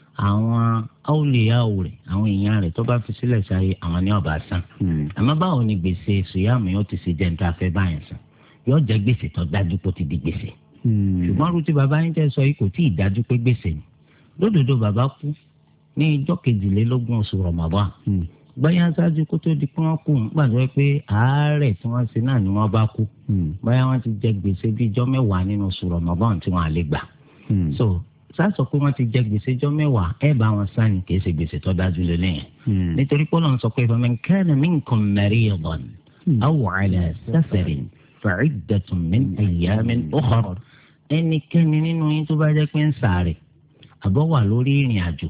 àwọn awliyawo rẹ̀ àwọn èèyàn rẹ̀ tó bá fi sílẹ̀ sáyé àwọn ní ọba san àmọ́ báwo ni gbèsè sùyàmù yóò ti ṣe jẹ́ níta fẹ́ báyẹn san yóò jẹ́ gbèsè tó dájú pé ó ti di gbèsè ṣùgbọ́n rúti bàbá yín tẹ́ sọ yìí kò tí ì dájú pé gbèsè ni lódodo bàbá kú ní ijọ́ kejìlélógún oṣù Ramadan báyà ṣáájú kó tó di pé wọ́n kú gbàgbọ́ pé àárẹ̀ tí wọ́n ṣe náà ni wọ́n bá kú báyà wọ́n ti jẹ gbèsè bíi ijọ́ mẹ́wàá nínú oṣù Ramadan tí wọ́n á lè gbà so sásọ pé wọ́n ti jẹ gbèsè ijọ́ mẹ́wàá ẹ̀ bá wọn sáni kì í ṣe gbèsè tó dájú lélẹ̀ yẹn nítorí pé Ọlọ́run sọ pé faman kana minkum maridan aw ala safarin fa'iddatun min ayyamin ukhar ẹnikẹ́ni nínú yín tó bá jẹ́ pé ń ṣàárẹ̀ àbọ̀ wà lórí ìrìn àjò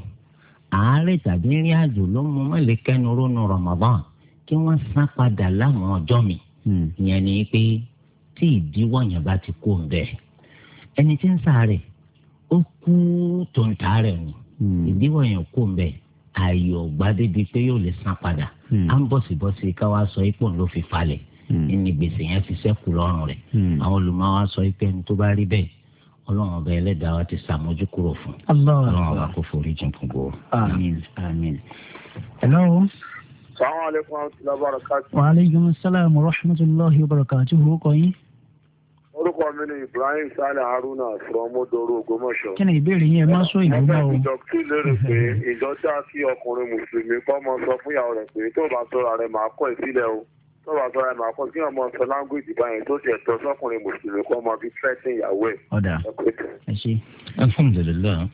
àárẹ̀ tàbí ìrìn àjò ló mú mọ́lẹ́kẹ́nu rónú Ramadan kí wọ́n san padà láwọn ọjọ́ mi ìyẹn ni pé tí ìdíwọ́ yẹn bá ti kó ń bẹ̀ ẹni tí ń ṣàárẹ̀ ó kú tó ń ta rẹ̀ ni ìdíwọ́ yẹn kó ń bẹ̀ ààyè ọ̀gbá débi pé yóò lè san padà à ń bọ̀sibọ́sí káwá sọ ipò ló fi falẹ̀ ní gbèsè yẹn fi ṣẹ́kù lọ́rùn rẹ̀ àwọn olùmọ̀ wa sọ pé ẹni tó bá rí bẹ́ẹ̀ ọlọ́run ọba ẹlẹ́dàá wa ti ṣàmójú kúrò fún ọlọ́run ọba kò forí jìn fún gbòòrò. àmín àmín. hello. Assalamu alaikum wa rahmatullahi wa barakatuh. wa aleykum salaam wa rahmatullahi wa barakatuh. orúkọ yín. orúkọ mi ni Ibrahim Sale Haruna from Odoro Ògbómọ̀ṣọ́. kí ni ìbéèrè yẹn ẹ má sọ ìlú bá o. ẹgbẹ́ ìjọkí lérò pé ìjọ dá sí ọkùnrin mùsùlùmí kọ́ mọ sọ fún ìyàwó rẹ̀ pé tó bá sọ̀rọ̀ rẹ̀ máa kọ́ ìsílẹ̀ o tó bá sọ̀rọ̀ rẹ̀ máa kọ́ sí ọmọ sọ láńgbèjì báyìí tó ti ẹ̀tọ́ sọkùnrin mùsùlùmí kọ́ mọ bí fẹ́ẹ́ ìyàwó ẹ̀. ọ̀dà ẹ ṣe. alhamdulilayi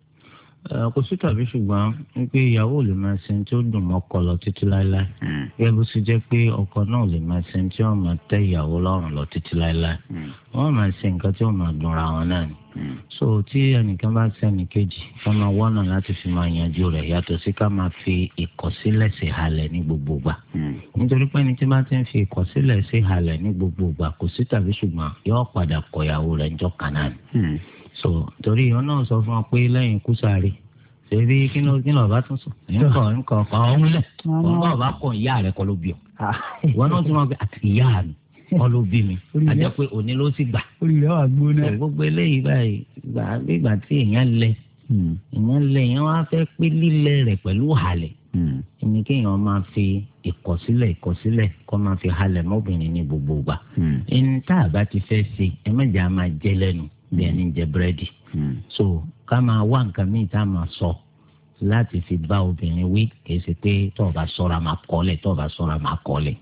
kò sí tàbí ṣùgbọ́n wípé ìyàwó lè máa ṣe tí ó dùn mọ́kọ lọ títí láéláé gẹ́gẹ́ bó ṣe jẹ́ pé ọkọ náà lè máa ṣe tí wọ́n máa tẹ́ ìyàwó lọ́rùn lọ títí láéláé wọ́n máa ṣe nǹkan tí wọ́n máa dùnra wọn náà ni. so tí ẹnìkan bá ṣe ẹnìkejì ká máa wọ́nà láti fi máa yanjú rẹ̀ yàtọ̀ sí ká máa fi ìkọ̀sílẹ̀ ṣe halẹ̀ ní gbogbo ìgbà nítorí pé ẹni tí bá ti ń fi ìkọ̀sílẹ̀ ṣe halẹ̀ ní gbogbo ìgbà kò sí tàbí ṣùgbọ́n yóò padà kọ ìyàwó rẹ̀ ńjọ́ kan náà ni. so torí ìyọ́n náà sọ fún ọ pé lẹ́yìn kúsàárì ṣèbí kí ló kí ló bá tún sùn nǹkan nǹkan kan ọ̀hún lẹ̀ wọ́n bá bá kọ ìyá rẹ̀ kọ́ ló bí ọ wọ́n náà tún wọ́n pé àti ìyá mi kọ́ ló bí mi àjẹ́ pé òní ló sì gbà. olùyọ àgbóná. gbogbo eléyìí báyìí gbà gbígbà tí èèyàn lẹ èèyàn lẹ èèyàn wá fẹ́ pé lílẹ̀ rẹ̀ pẹ̀lú halẹ̀ ẹni kéèyàn máa fi ìkọ̀sílẹ̀ ìkọ̀sílẹ̀ kọ́ máa fi halẹ̀ mọ́bìnrin ní gbogbo ìgbà ẹni tá a bá ti fẹ́ ṣe ẹ mẹ́jọ á máa jẹ lẹ́nu bí ẹni jẹ búrẹ́dì so ká máa wá nǹkan míì tá a máa sọ láti fi bá obìnrin wí kì í ṣe pé tó o bá ṣọ́ra máa kọ́lẹ̀ tó o bá ṣọ́ra máa kọ́lẹ̀.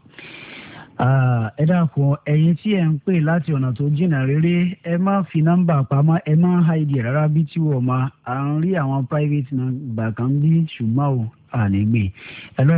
ẹ dákun ẹ̀yin tí ẹ ń pè láti ọ̀nà tó jìnnà réré ẹ má fi nọ́mbà pamọ́ ẹ má háìdì rárá bí tí wọ́n máa à ń rí àwọn private nọ́mbà kan bí ṣùgbọ́n ò ànígbè. hello.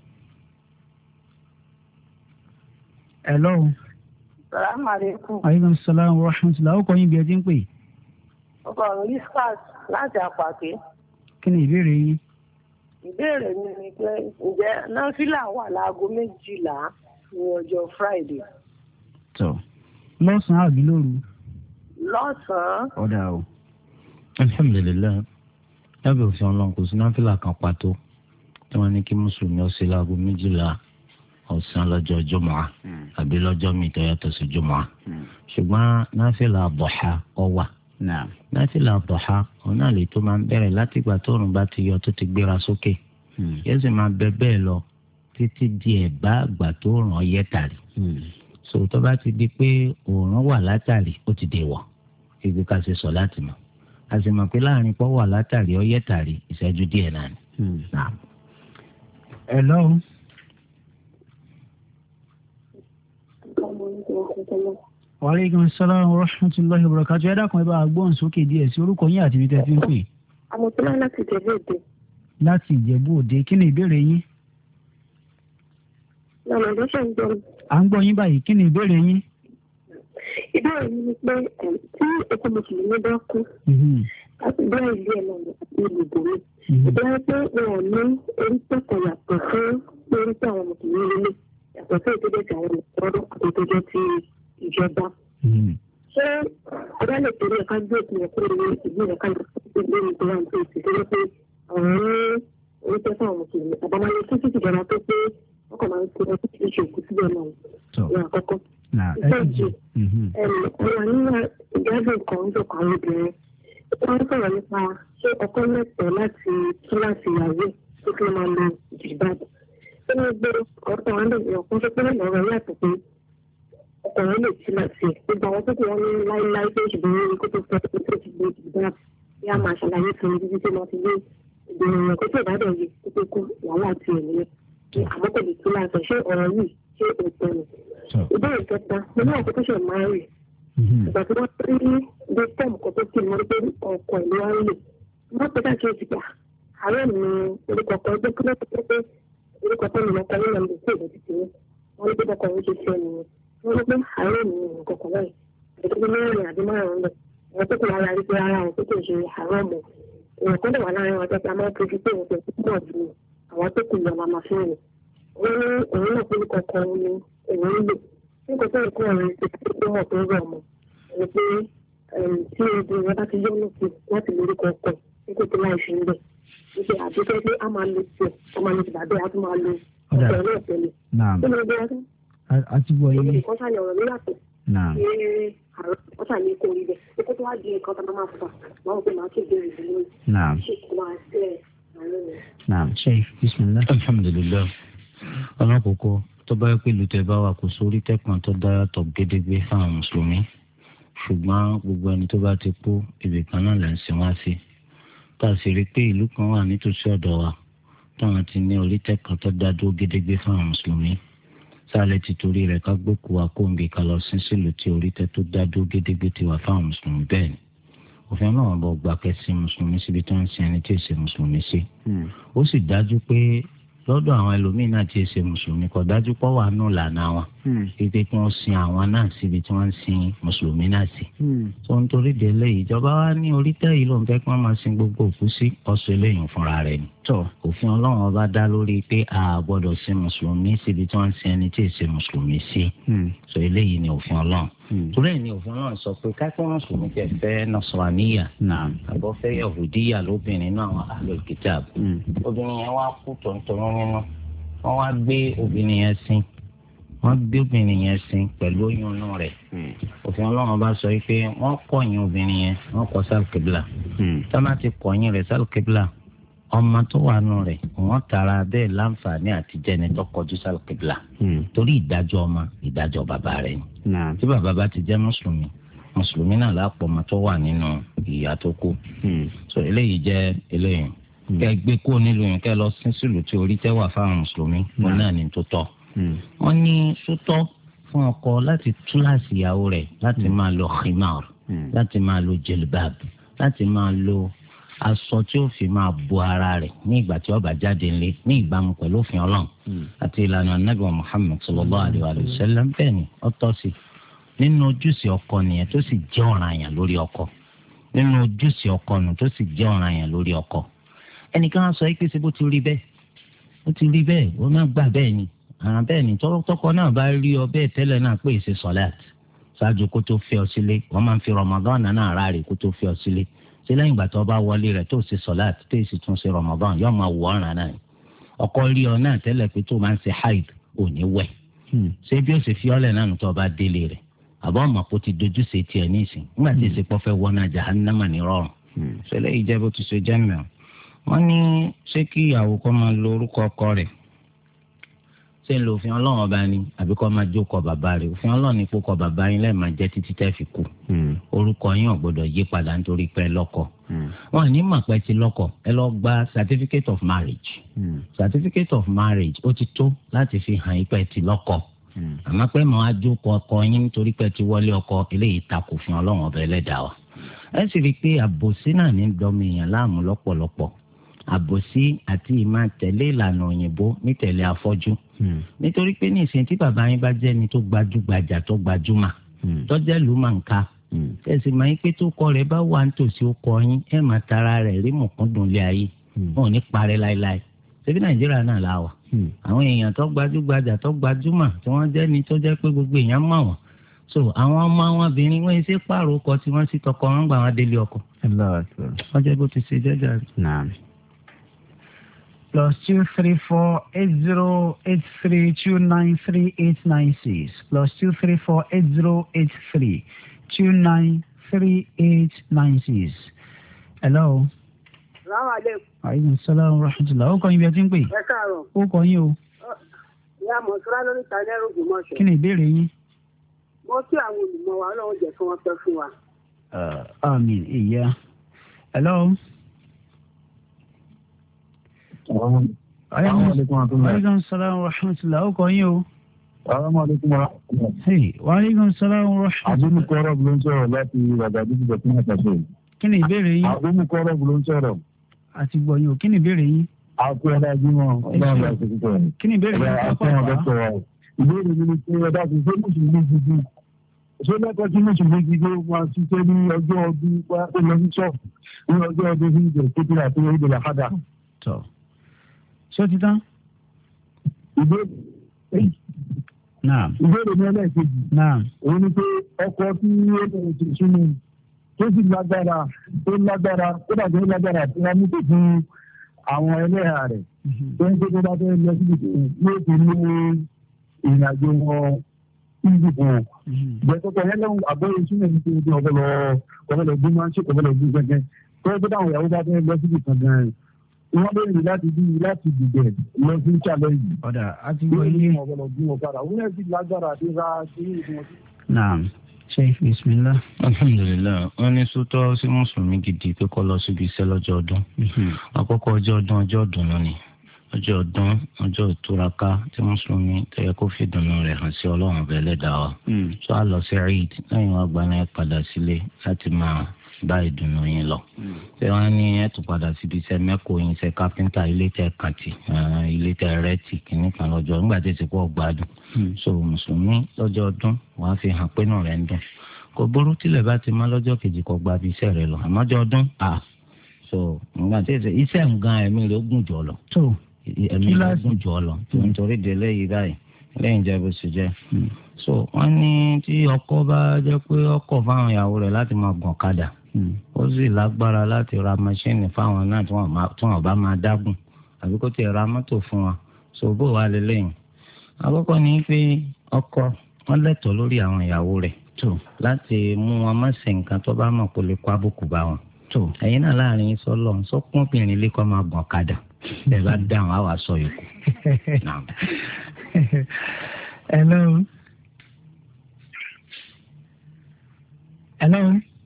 hello. salaamaleykum. aleykum salaam wa rahmatulah. ó kọ́ yín bí ẹ ti ń pè. ọkọ mi Iskat láti Àpàké. kí ni ìbéèrè yín. ìbéèrè mi ni pé ǹjẹ́ náfìlà wà láago méjìlá ní ọjọ́ Friday. tó lọ́sàn-án àbí lóru. lọ́sàn-án. ọ̀dà o. alhamdulilayi lábẹ́ òfin ọlọ́run kò sí náfìlà kan pàtó tí wọ́n ní kí mùsùlùmí ó ṣe láago méjìlá ọ̀sán lọ́jọ́ jùmọ̀á àbí lọ́jọ́ mi tó yàtọ̀ sí jùmọ̀á ṣùgbọ́n náfìlà bọ̀há ó wà náfìlà dùhà òun náà lè tó máa ń bẹ̀rẹ̀ láti ìgbà tó òrùn bá ti yọ tó ti gbéra sókè yóò sì máa bẹ bẹ́ẹ̀ lọ títí di ẹ̀bá àgbà tó òrùn ọyẹ́ tàrí. so tó bá ti di pé òrùn wà látàrí ó ti dè wọ̀ ibi ká ṣe sọ láti mọ̀ a sì mọ̀ pé láàrin pọ́ wà látàrí ọyẹ́ tàrí ìṣẹ́jú díẹ̀ náà ni. hello. waaleykum salaam wa rahmatulahi wa barakatuh. ẹ dákun ẹ bá gbóhùn sókè díẹ̀ sí orúkọ yín àti ibi tẹ́ fi ń pè. àmọ̀tẹ́lá láti Ìjẹ̀bú Òde. láti Ìjẹ̀bú Òde kí ni ìbéèrè yín. lọ́nà ló ṣe ń gbọ́ mi. à ń gbọ́ yín báyìí kí ni ìbéèrè yín. ìbéèrè mi ni pé tí ètò mùsùlùmí bá kú láti bá ìlú ẹ̀ lọ́nà ìlú bòmí. ìbéèrè pé wọn ò ní orí pẹ̀kọ̀ yàtọ̀ fún orí pẹ̀ àwọn mùsùlùmí nílé yàtọ̀ sí ètò ìjọba àwọn ọ̀rọ̀ àti ètò ìjọba ti ìjọba. ṣé ọba lè torí ẹ̀ka gbé òkú ẹ̀kọ́ ìlú ìlú ẹ̀ka ìlú ìjọba àti ìṣèjọba pé àwọn ní orí pẹ̀ fún àwọn mùsùlùmí àbámáyé tó sì ìjọba tó pé wọ́n kàn máa ń ṣe ọtí tí ìṣòkú síbẹ̀ náà ní àkọ́kọ́. ìkejì ọ̀rọ̀ nígbà ìjáde kan ń dọ̀kọ̀ àwọn obìnrin wọ́n sọ̀rọ̀ nípa ṣé ọkọ lẹ́tọ̀ọ́ láti kíláàsì ìyàwó tó fi máa lo jìbáàbù. ó ní gbé ọ̀tọ̀ àwọn ọ̀dọ́ ọ̀kan tó pé lọ́rọ̀ yàtọ̀ pé ọkùnrin lè kíláàsì ẹ̀ gbogbo àwọn tó kù wọ́n ní láíláí tó ṣùgbọ́n ní kó tó fẹ́ tó ti gbé jìbáàbù bí a máa ṣàlàyé fún mi títí tó máa fi gbé ìgbìmọ̀ yẹn kó tó ìbádọ̀ yìí kó tó kú wàhálà àti ènìyàn àmọ́ kò lè kíláàsì ṣé ọ̀rọ̀ yìí ṣé òótọ́ ni. ìbéèrè kẹta mo ní àkókò ṣe máa rè ìgbà tí wọ́n rí dé tẹ́ẹ̀mù kan tó kí ni wọ́n pé ọkọ̀ ìlú wa ń lò wọ́n pẹ́ káàkiri gbà àárẹ̀ mi orúkọ kan ẹgbẹ́ kí lọ́pọ̀ pé orúkọ tó nìyẹn kan nínú ẹ̀mí sí ìdọ̀tí tí wọ́n ní pé bọ́kọ̀ ń ṣe sí ẹni yẹn wọ́n ní pé àárẹ̀ mi nǹkan kan báyìí àdékùn mẹ́rin àbí márùn-ún lẹ̀ wọ́n tó kù lára rí pé ara wọn tó kì í ṣe àárọ̀ mọ̀ èèyàn kan dẹ̀ wà láàrin wọn tẹ́tí a máa ń fojú pé òun tẹ̀sí pọ̀ ju àwọn tó kù lọ́ọ́ máa fi rìn wọ́n ní òun náà pé orúkọ kan ni èèyàn ń lò nígbà tó ìkọ́ ọ̀rẹ́ ṣe tó mọ̀ tó rọ̀ mọ́ ẹni pé tí obìnrin bá ti yọ́ lókè láti lórúkọ ọkọ̀ nígbà tó láì fi ń bẹ̀ wípé àdúgbò pé a máa lo tiẹ̀ a máa lo tìbàbẹ́ a tún máa lo ọkọ̀ náà tẹ̀lé. kí ni ọgbẹ́ ọdún. àti bọ̀ yìí. olùkọ́ sàlẹ̀ ọ̀rọ̀ mi yàtọ̀. ṣé àrùn ọ̀sà ní kò rí bẹ́ẹ̀ kókó tó wá di nǹkan tó máa fà máa wọ́n pé máa kéde ìdílé ṣe kó máa ṣe naam sheikh bismillah. alhamdulilayi alákòókò tó bá yẹ pé lùtẹ̀ bá wà kó sórí tẹ̀kàn tó dára tọ̀ gédégbé fáwọn mùsùlùmí ṣùgbọ́n gbogbo ẹni tó bá ti kú ibì kan náà là ń sin wá sí tá a sì rí i pé ìlú kan wà nítòsí ọ̀dọ̀ wa táwọn ti ní orí tẹ̀kàn tó dá dúró gédégbé fáwọn mùsùlùmí sálẹ̀ ti torí rẹ̀ ká gbókù wa kó ń bí ká lọ sí sílùú tí orí tẹ̀ tó dá dúró gédégbé ti wà fáwọn mùsùlùmí bẹ́ẹ̀ ni òfin náà bọ̀ gbà kẹ́sìn mùsùlùmí síbi tí wọ́n ń sin ẹni tí ì ṣe mùsùlùmí sí. ó sì dájú pé lọ́dọ̀ àwọn ẹlòmíín náà tí ì ṣe mùsùlùmí kò dájú pọ̀ wà nù lànà wọn. pípé kí wọ́n sin àwọn náà síbi tí wọ́n ń sin mùsùlùmí náà sí. tó ń torí délé ìjọba wa ní orí tẹ́ yìí ló ń fẹ́ kí wọ́n máa sin gbogbo òkú sí ọ̀sẹ̀ lẹ́yìn fúnra rẹ̀ ni. tó òfin ọlọ́run ọba dá lórí pé a gbọ́dọ̀ sin mùsùlùmí síbi tí wọ́n ń sin ẹni tí ì ṣe mùsùlùmí sí. so eléyìí ni òfin ọlọ́run torí ẹ̀ ní òfin náà sọ pé káfíń mùsùlùmí tẹ fẹ́ nasraniya àbọ̀ fẹ́ yahudiya lóbìnrin náà àwọn ahlul kitab obìnrin yẹn wá kú tọ̀ntọ̀rọ̀ nínú wọ́n wá gbé obìnrin yẹn sin wọ́n gbé obìnrin yẹn sin pẹ̀lú oyún inú rẹ̀ òfin ọlọ́run bá sọ pé wọ́n kọ̀yìn obìnrin yẹn wọ́n kọ sálùkébìlà tá má ti kọ̀yìn rẹ̀ sálùkébìlà ọmọ tó wà nù rẹ̀ wọ́n tara bẹ́ẹ̀ láǹfààní àti jẹni tó kọjú sálùkébìlà torí ìdájọ́ ọmọ ìdájọ́ bàbá rẹ̀ ni tí bàbá bá ti jẹ́ mùsùlùmí mùsùlùmí náà lápò ọmọ tó wà nínú ìyá tó kú so eléyìí jẹ́ eléyìí kẹ gbé kó nílùú yẹn kẹ lọ sí sílùú tí orí tẹ́ wà fáwọn mùsùlùmí wọn náà ní tó tọ́ wọ́n ní sótọ́ fún ọkọ láti túláàsì ìyàwó rẹ̀ láti máa lo khimar láti máa lo jelibab láti máa lo aṣọ tí ó fi máa bo ara rẹ̀ ní ìgbà tí ó bá jáde ńlẹ̀ ní ìbámu pẹ̀lú òfin Ọlọ́run àti ìlànà Ànábì Muhammad sallallahu alayhi wa sallam bẹ́ẹ̀ ni ó tọ́ sí nínú ojúṣe ọkọ nìyẹn tó sì jẹ́ ọ̀ranyàn lórí ọkọ nínú ojúṣe ọkọ nù tó sì jẹ́ ọ̀ranyàn lórí ọkọ ẹnìkan á sọ pé ṣe bó ti rí bẹ́ẹ̀ ó ti rí bẹ́ẹ̀ ó náà gbà bẹ́ẹ̀ ni àwọn bẹ́ẹ̀ ni tọkọ náà bá rí ọ bẹ́ẹ̀ tẹ́lẹ̀ náà pé ṣe sọ̀láàt ṣáájú kó tó fẹ́ ọ sílé wọ́n máa ń fi Ramadan náà ráre kó tó fẹ́ ọ sílé ṣé lẹ́yìn ìgbà tó bá wọlé rẹ̀ tó ṣe sọ̀láàt tó sì tún ṣe Ramadan yóò máa wọ ọ̀ràn náà ọkọ rí ọ náà tẹ́lẹ̀ pé tó máa ń ṣe haid ò ní wẹ̀ ṣé bí ó ṣe fi ọ́lẹ̀ náà tó bá délé rẹ̀ àbọ̀ ọmọ kò ti dojú sí tiẹ̀ nísìn nígbà tí èsì pọ̀ fẹ́ wọnà jahannama ní rọrùn. ṣẹlẹ̀ yìí jẹ́ bó ti ṣe jẹ́ mìíràn. wọ́n ní ṣé kí ìyàwó kọ́ máa lo orúkọ ọkọ rẹ̀ ṣé ń lo òfin ọlọ́run ọba ni àbí kọ́ máa jókòó bàbá rẹ̀? òfin ọlọ́run ni kókọ bàbá yín lẹ́ẹ̀ máa jẹ́ títí tẹ́ fi kú. orúkọ yín ò gbọ́dọ̀ yí padà nítorí pé lọ́kọ. wọn ní mà pé ti lọ́kọ ẹ lọ gba certificate of marriage. Mm. certificate of marriage ó ti tó láti fi hàn yín pé ti lọ́kọ. àmọ́ pé màá jókòó ọkọ yín nítorí pé ti wọlé ọkọ eléyìí takò fún ọlọ́run ọba ẹlẹ́dàá wa. ẹ sì rí i pé àbòsí náà ní dọ́mi èèyàn láàmú lọ́pọ̀lọpọ̀ àbòsí àti ìmáa tẹ̀lé ìlànà òyìnbó ní tẹ̀lé afọ́jú. nítorí pé ní ìsìn tí bàbá yín bá jẹ́ ni tó gbajúgbajà tó gbajúmọ̀ tó jẹ́ lùmọ̀ǹká ẹ̀sì máa ń pé tó kọ rẹ̀ bá wà nítòsí ó kọ yín ẹ̀ máa tara rẹ̀ rí mọ̀kúndùn lé ayé wọn ò ní parẹ́ láéláé ṣebí nàìjíríà náà la wà. àwọn èèyàn tó gbajúgbajà tó gbajúmọ̀ tí wọ́n jẹ́ ni tó jẹ́ pé gbogbo èèyàn mọ̀ wọ́n so àwọn ọmọ àwọn obìnrin wọ́n ṣe pààrọ̀ ọkọ tí wọ́n sì tọkọ wọn gbà wọn délé ọkọ. wọ́n jẹ́ bó ti ṣe jẹ́jà. plus two three four eight zero eight three two nine three eight nine six plus two three four eight zero eight three two nine three eight nine six. hello. salaamaleykum. aleykum salaam wa rahmatulah. ó kọ́ yín bí ẹ ti ń pè. ẹ káàárọ̀. ó kọ́ yín o. ìyá mọ̀sálá lórí ìtàgé rògbò mọ́ṣọ́. kí ni ìbéèrè yín. mo kí àwọn olùmọ̀ wa ọlọ́run jẹ́ kí wọ́n pẹ́ fún wa. àmín ìyá. hello. aleykum salaam wa rahmatulah. ó kọ́ yín o. Assalamualaikum warahmatullahi. Hey, wa alaikum salaam wa rahmatullahi. Àbúrò kọ́rọ̀ ló ń sọ̀rọ̀ láti Ràgàdì ìjọba tí wọ́n tẹ̀sọ̀. Kí ni ìbéèrè yín? Àbúrò kọ́rọ̀ ló ń sọ̀rọ̀. Àti gbọ́ yín o, kí ni ìbéèrè yín? Àpò ẹ̀dá jímọ̀ ọlọ́run láti fi sọ̀rọ̀. Kí ni ìbéèrè yín? Àpò ẹ̀dá sọ̀rọ̀. Ìbéèrè mi ni pé ẹ̀dá kò ṣe mùsùlùmí gidi. Ṣé lẹ́kọ̀ọ́ tí mùsùlùmí gidi máa ṣiṣẹ́ ní ọjọ́ ọdún wá tó lọ sí ṣọ́ọ̀bù ní ọjọ́ ọdún fún ìjọ kékeré àti ìjọba àkàdà? Tọ́. Ṣé ó ti tán? Ìbéèrè náà. ìbéèrè ní ẹlẹ́ẹ̀kejì. náà. òun ni pé ọkọ tí ó lè ṣe sínú tó sì lágbára tó lágbára tó dàgbé lágbára tí wọ́n mú tó fún àwọn ẹlẹ́hà rẹ̀ tó ń gbé tó bá fẹ́ lọ síbi tó yóò fi ní ìrìnàjò wọn ìdìbò. bẹ́ẹ̀ yẹn lọ́wọ́ àgbọ̀yé sínú ẹni tó ń gbé ọ̀fẹ́ lọ ọ̀fẹ́ lọ gbé máa ń ṣe ọ̀fẹ́ lọ gbé gẹ́gẹ́ tó ń gbé táwọn ìyàwó bá fẹ́ lọ síbi kan gan-an wọ́n lè rí láti bí láti dìbẹ̀ lọ sí challenge. ọ̀dà àti wọlé. ọ̀bọ̀lọ̀ bí wọn padà wọ́n lè fi lágbára àti ra sí ìdíwọ̀n. naam sheikh bismillah. alhamdulilayi wọn ní sótọ́ sí mùsùlùmí gidi pé kó lọ síbi iṣẹ́ lọ́jọ́ ọdún. àkọ́kọ́ ọjọ́ ọdún ọjọ́ ọdún ni ọjọ́ ọdún ọjọ́ ìtúraká tí mùsùlùmí tẹ̀yẹ kó fi dùnnú rẹ̀ hàn sí ọlọ́run ọ̀bẹ ẹlẹ́dàá wa. tó a lọ sí eid lẹ́yìn wá gbaná ẹ padà sílé láti máa bá ìdùnnú yín lọ. ṣé wọ́n ní ẹ tún padà síbi iṣẹ́ mẹ́kọ̀ọ́ yín iṣẹ́ kápẹ́ńtà ilé tẹ kàǹtì ilé tẹ rẹ́tì kìíní kan lọ́jọ́ nígbà tí èsì pọ̀ gbádùn. so mùsùlùmí lọ́jọ́ ọdún wàá fi hàn pé náà rẹ̀ ń dùn. kò burú tílẹ̀ bá ti mọ́ lọ́jọ́ kejì kó gba ibi iṣẹ́ rẹ̀ lọ àmọ́jọ́ ọdún à so nígbà tí èsì iṣẹ́ nǹkan ẹ̀mí rẹ̀ ó gùn jọ lọ. ẹ̀mí rẹ̀ ó gùn jọ lọ nítorí délé yìí báyìí lẹ́yìn jẹ́ bó ṣe jẹ́. so wọ́n ní tí ọkọ bá jẹ́ pé ọkọ fáwọn ìyàwó rẹ̀ láti máa gùn ọ̀kadà ó sì lágbára láti ra mọ́ṣíìnì fáwọn náà tí wọ́n bá máa dágùn àbí kó tiẹ̀ ra mọ́tò fún wa so bó wà lélẹ́yìn. àkọ́kọ́ ni pé ọkọ wọn lẹ́tọ̀ọ́ lórí àwọn ìyàwó rẹ̀ láti mú wọn má ṣe nǹkan tó bá mọ̀ kó lè kó àbùkù bá wọn. ẹ̀yin náà láàrin sọ́lọ́ sọ́kùnbìnrin lè kọ́ máa gùn ọ̀kadà ẹ̀ bá dáhùn á wàá sọ yòókù. hello. hello.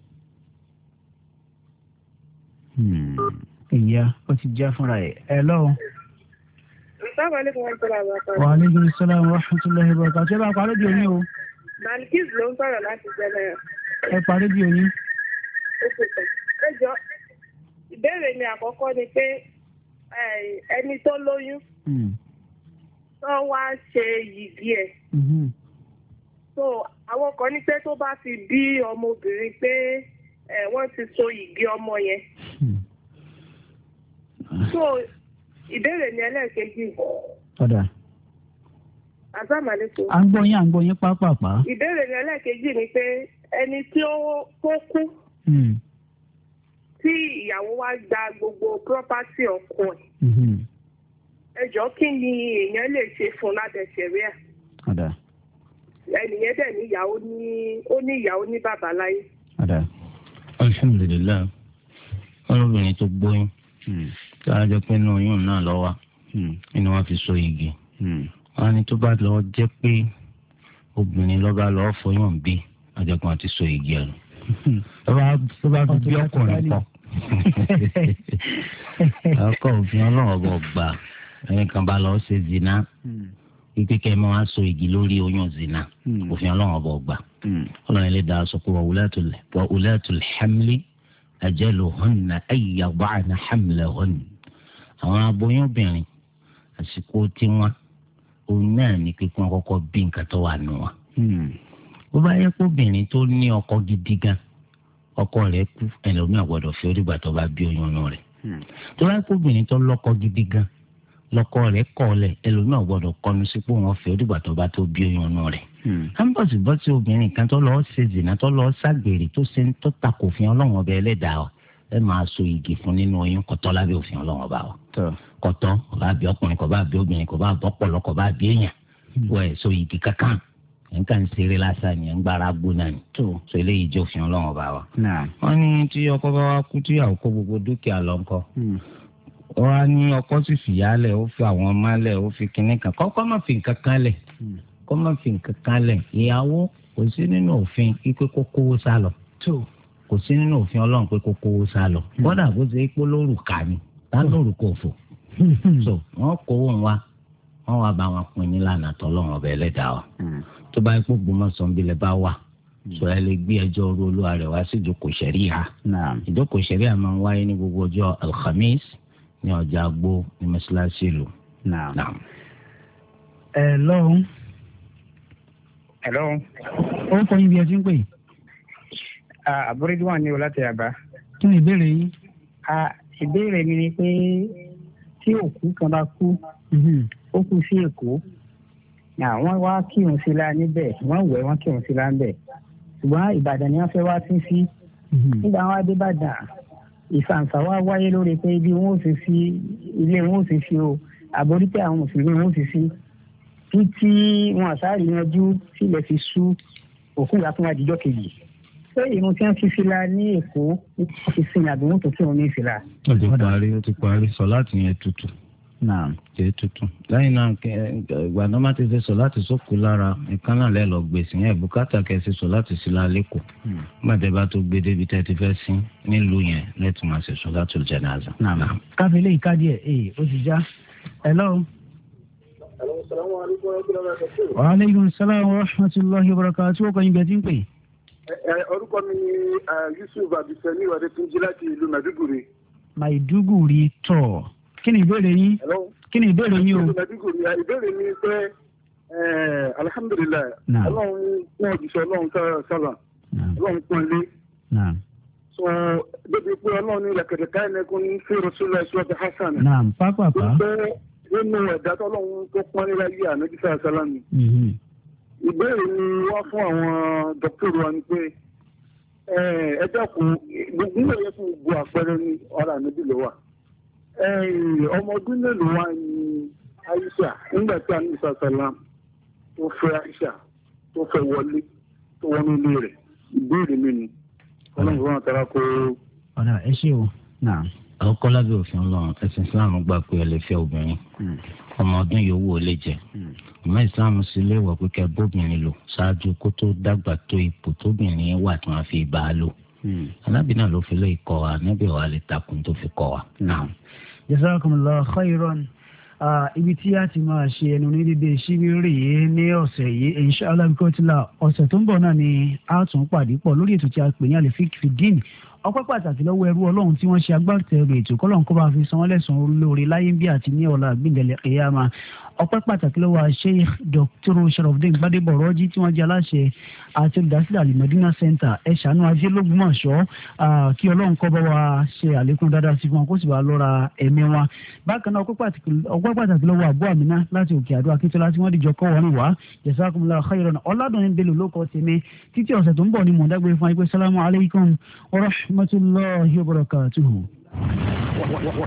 ìyá ó ti já fúnra ẹ̀. hello. wa aleykum salaam wa rahmatulahi wa barakatuh. ṣé bá a parí di oyin o. Malkis ló ń sọ̀rọ̀ láti jẹ́lẹ̀. ẹ parí di oyin. ó kò tán. ẹ jọ ìbéèrè mi àkọ́kọ́ ni pé ẹni tó lóyún tó wá ṣe yìgì ẹ̀. so àwọn kan ní pé tó bá ti bí ọmọbìnrin pé wọ́n ti so yìgì ọmọ yẹn. so ìbéèrè ni ẹlẹ́ẹ̀kejì. ọ̀dà. asalaamualeykum. à ń gbọ́ yín à ń gbọ́ yín pápápá. ìbéèrè ni ẹlẹ́ẹ̀kejì ni pé ẹni tí ó kó kú tí ìyàwó wa gba gbogbo property ọkọ ẹ̀. ẹ jọ̀ọ́ kí ni èèyàn lè ṣe fún lábẹ́ ṣẹ̀ríà. ọ̀dà. ẹ ẹnìyẹn dẹ̀ ní ìyàwó ní ó ní ìyàwó ní bàbá láyé. alhamdulilayi ọlọ́bìnrin tó gbóyún tí a jẹ́ pé inú oyún náà lọ wá inú wọn fi so igi wọn ni tó bá lọ jẹ́ pé obìnrin lọ́ba lọ́ọ́ fọyún bí ọjọ́gbọ́n àti so igi ẹ̀rù tó bá fi bí ọkùnrin pọ̀ ọkọ òfin ọlọ́wọ́ bọ̀ gbà ẹ̀yìn kan bá lọ́ọ́ ṣe zina wípé kẹ́ ẹ máa so igi lórí oyún zina òfin ọlọ́wọ́ bọ̀ gbà ọlọ́run lè dá aṣọ pé wa ulatul hamli ajaluhunna ay yada'na hamlahunna àwọn aboyún obìnrin àsìkò tiwọn òun náà ní pé kí wọ́n kọ́kọ́ bí nǹkan tó wà nù wọn. bó bá yẹ kó obìnrin tó ní ọkọ gidi gan ọkọ rẹ̀ kú ẹlòmíà gbọ́dọ̀ fi orígbà tó bá bí oyún nù rẹ̀. tó bá yẹ kó obìnrin tó lọ́kọ gidi gan lọ́kọ rẹ̀ kọ̀ọ̀lẹ̀ ẹlòmíà gbọ́dọ̀ kọnu sípò wọn fi orígbà tó bá tó bí oyún nù rẹ̀. kámbọ̀sì bọ́ sí obìnrin kan tó lọ́ọ́ ṣe zìnà tó lọ́ọ́ ṣàgbèrè tó ṣe tó takò fi ọlọ́run ọbẹ̀ ẹlẹ́dàá wa ẹ máa so igi fún nínú oyún kọ̀tọ́ lábẹ́ òfin ọlọ́run ọba wa kọ̀tọ́ kò bá bí ọkùnrin kò bá bí obìnrin kò bá bọ́ pọ̀lọ́ kò bá bí èèyàn wọ ẹ̀ so igi kankan ẹ̀ ń kàn ń ṣeré lásán ni ẹ̀ ń gbára gbóná ni so eléyìí jẹ́ òfin ọlọ́run ọba wa. wọ́n ní tí ọkọ bá wá kú tí àwọn kó gbogbo dúkìá lọ ńkọ́ wọ́n á ní ọkọ sì fìyálẹ̀ ó fi àwọn ọmọ lẹ̀ ó fi kinní kan kọ́kọ́ má fi nǹkan kan lẹ̀ kọ́ má fi nǹkan kan lẹ̀ ìyàwó kò sí nínú òfin kíkó kó kówó sá lọ kò sí nínú òfin ọlọ́run pé kó kówó sá lọ kódà bó ṣe pé lórúkà ni tá lórúkọ òfò so wọ́n kówó wa wọ́n wá bá wọn pín ní lànà tọ́lọ́run ọbẹ̀ ẹlẹ́dàá wa tó bá ipò gbọmọsán bílẹ̀ bá wà sọ ẹ lè gbé ẹjọ́ orú olúwa rẹ̀ wá sí ìjókòó ṣẹ̀ríà ìjókòó ṣẹ̀ríà máa ń wáyé ní gbogbo ọjọ́ alhamis ní ọjà àgbo ní mọ́ṣáláṣí ìlú. ẹ lọ́hùn. ẹ lọ́hùn. ó kọ́ yín bí ẹ ti ń pè. àbúrídìwọ̀n ni o láti àbá. kí ni ìbéèrè yín. ìbéèrè mi ni pé tí òkú kan bá kú ó kú sí èkó wọ́n wá kírun sí la níbẹ̀ wọ́n wẹ̀ wọ́n kírun sí la níbẹ̀ ṣùgbọ́n ìbàdàn ni wọ́n fẹ́ wá sí sí nígbà wọn adé bàdàn ìfàǹfà wá wáyé lórí pé ibi wọn ò sì sí ilé wọn ò sì sí o àbórí pé àwọn mùsùlùmí wọn ò sì sí títí wọn àṣàrí yanjú sílẹ̀ fi sú òkú ìyá fún àdìjọ́ kejì ṣé irun tí wọ́n fi fìlà ní èkó wọ́n fi sin àbí wọ́n tó kí wọn ní ìfìlà. ó ti parí ó ti parí sọ láti yẹn tutù náà jẹ́ tuntun lẹ́yìn náà ìgbà náà má ti ṣe sọ láti sókù lára nǹkan náà lẹ́ẹ̀ lọ gbèsè yẹn bùkátà kẹsì sọ láti sí lálẹ́ kù gbàdé bá tó gbé débi tẹ́ ti fẹ́ sí nílùú yẹn lẹ́tùn máa ṣe sọ láti jánásà. káfí lè ká díẹ̀ ee ó ti já hello. wa aleykum salaam wa rahmatulahi wa barakatuh tí wọ́n kọ́ yín bẹ́ẹ̀ tí ń pè. orúkọ mi ni Yusuf abdulsani wàdé tún jí láti ìlú Maiduguri. Maiduguri tọ̀ kí ni ìbéèrè yín kí ni ìbéèrè yín o. ìbéèrè mi pé alihamudulilayi ọlọ́run fún òjíṣẹ́ ọlọ́run sábà ọlọ́run pọ́n ilé. so débi pé ọlọ́run ní ìlẹ̀kẹ̀dẹ̀ káyọ̀ nẹ́kún ní fún rasulillah ṣọ́ọ̀tì hasan. naam pápápá. pé nínú ẹ̀dá tọ́lọ́run tó pọ́n nílá yìí ànábì sàlámì. ìbéèrè mi wá fún àwọn dókítà wa ni pé ẹ dákun gbogbo ìwé fún gbogbo àpẹẹrẹ ní ọ̀rọ̀ ànábì ló wà. ọmọ ọdún mélòó wá ní Aisha nígbà tí ànábì sàlám tó fẹ́ Aisha tó fẹ́ wọlé tó wọnú ilé rẹ̀ ìbéèrè mi ni ọlọ́run fún àtàrà kó. ọ̀dà ẹ ṣé o náà. àwọn kọ́lá bí òfin ọlọ́run ẹ̀sìn Islam gbà pé ẹ lè fẹ́ obìnrin ọmọ ọdún yòówù ó lè jẹ ọmọ Islam sì lè wọ pé kẹ́ bóbìnrin lò ṣáájú kó tó dàgbà tó ipò tóbìnrin wà tí wọ́n fi bá a lò. anábì náà ló fi lè kọ́ wa anábì wa lè takùn tó fi kọ́ wa. jazakumullahu khairan. ibi tí a ti máa ṣe ẹnu ní dídé síbí rèé ní ọ̀sẹ̀ yìí inshallah bíkọ́tìlá ọ̀sẹ̀ tó ń bọ̀ náà ni a tún pàdé pọ̀ lórí ètò tí a pè ní alifik fidin ọpẹ́ pàtàkì lọ́wọ́ ẹrú ọlọ́run tí wọ́n ṣe agbátẹrù ètò kọ́lọ́n kó bá fi san wọ́n lẹ́san olóore láyé bí àti ní ọ̀la gbìndẹ̀lẹ̀ kìyàmá ọpẹ́ pàtàkì lọ́wọ́ Sheikh Doctor Sharafdin Gbadebo Rọ́jí tí wọ́n jẹ́ aláṣẹ àti olùdásílẹ̀ Al-Madina Center ẹ̀ṣánú ajé lógúnmọ̀ṣọ́ kí ọlọ́run kó bá wa ṣe àlékún dáadáa sí wọn kó sì bá lọ́ra ẹ̀mí wọn. bákan náà ọpẹ́ pàtàkì lọ́wọ́ Abu Amina láti Òkè Àdó Akíntola tí wọ́n dìjọ kọ́ wọn wá jazakumullahu khairan ọ̀làdùnrin bello ló kọ́ tèmi títí ọ̀sẹ̀ tó ń bọ̀ ní mọ̀ọ́dágbére fún wa pé sálámù alaykum wa rahmatullahi wa barakatuhu.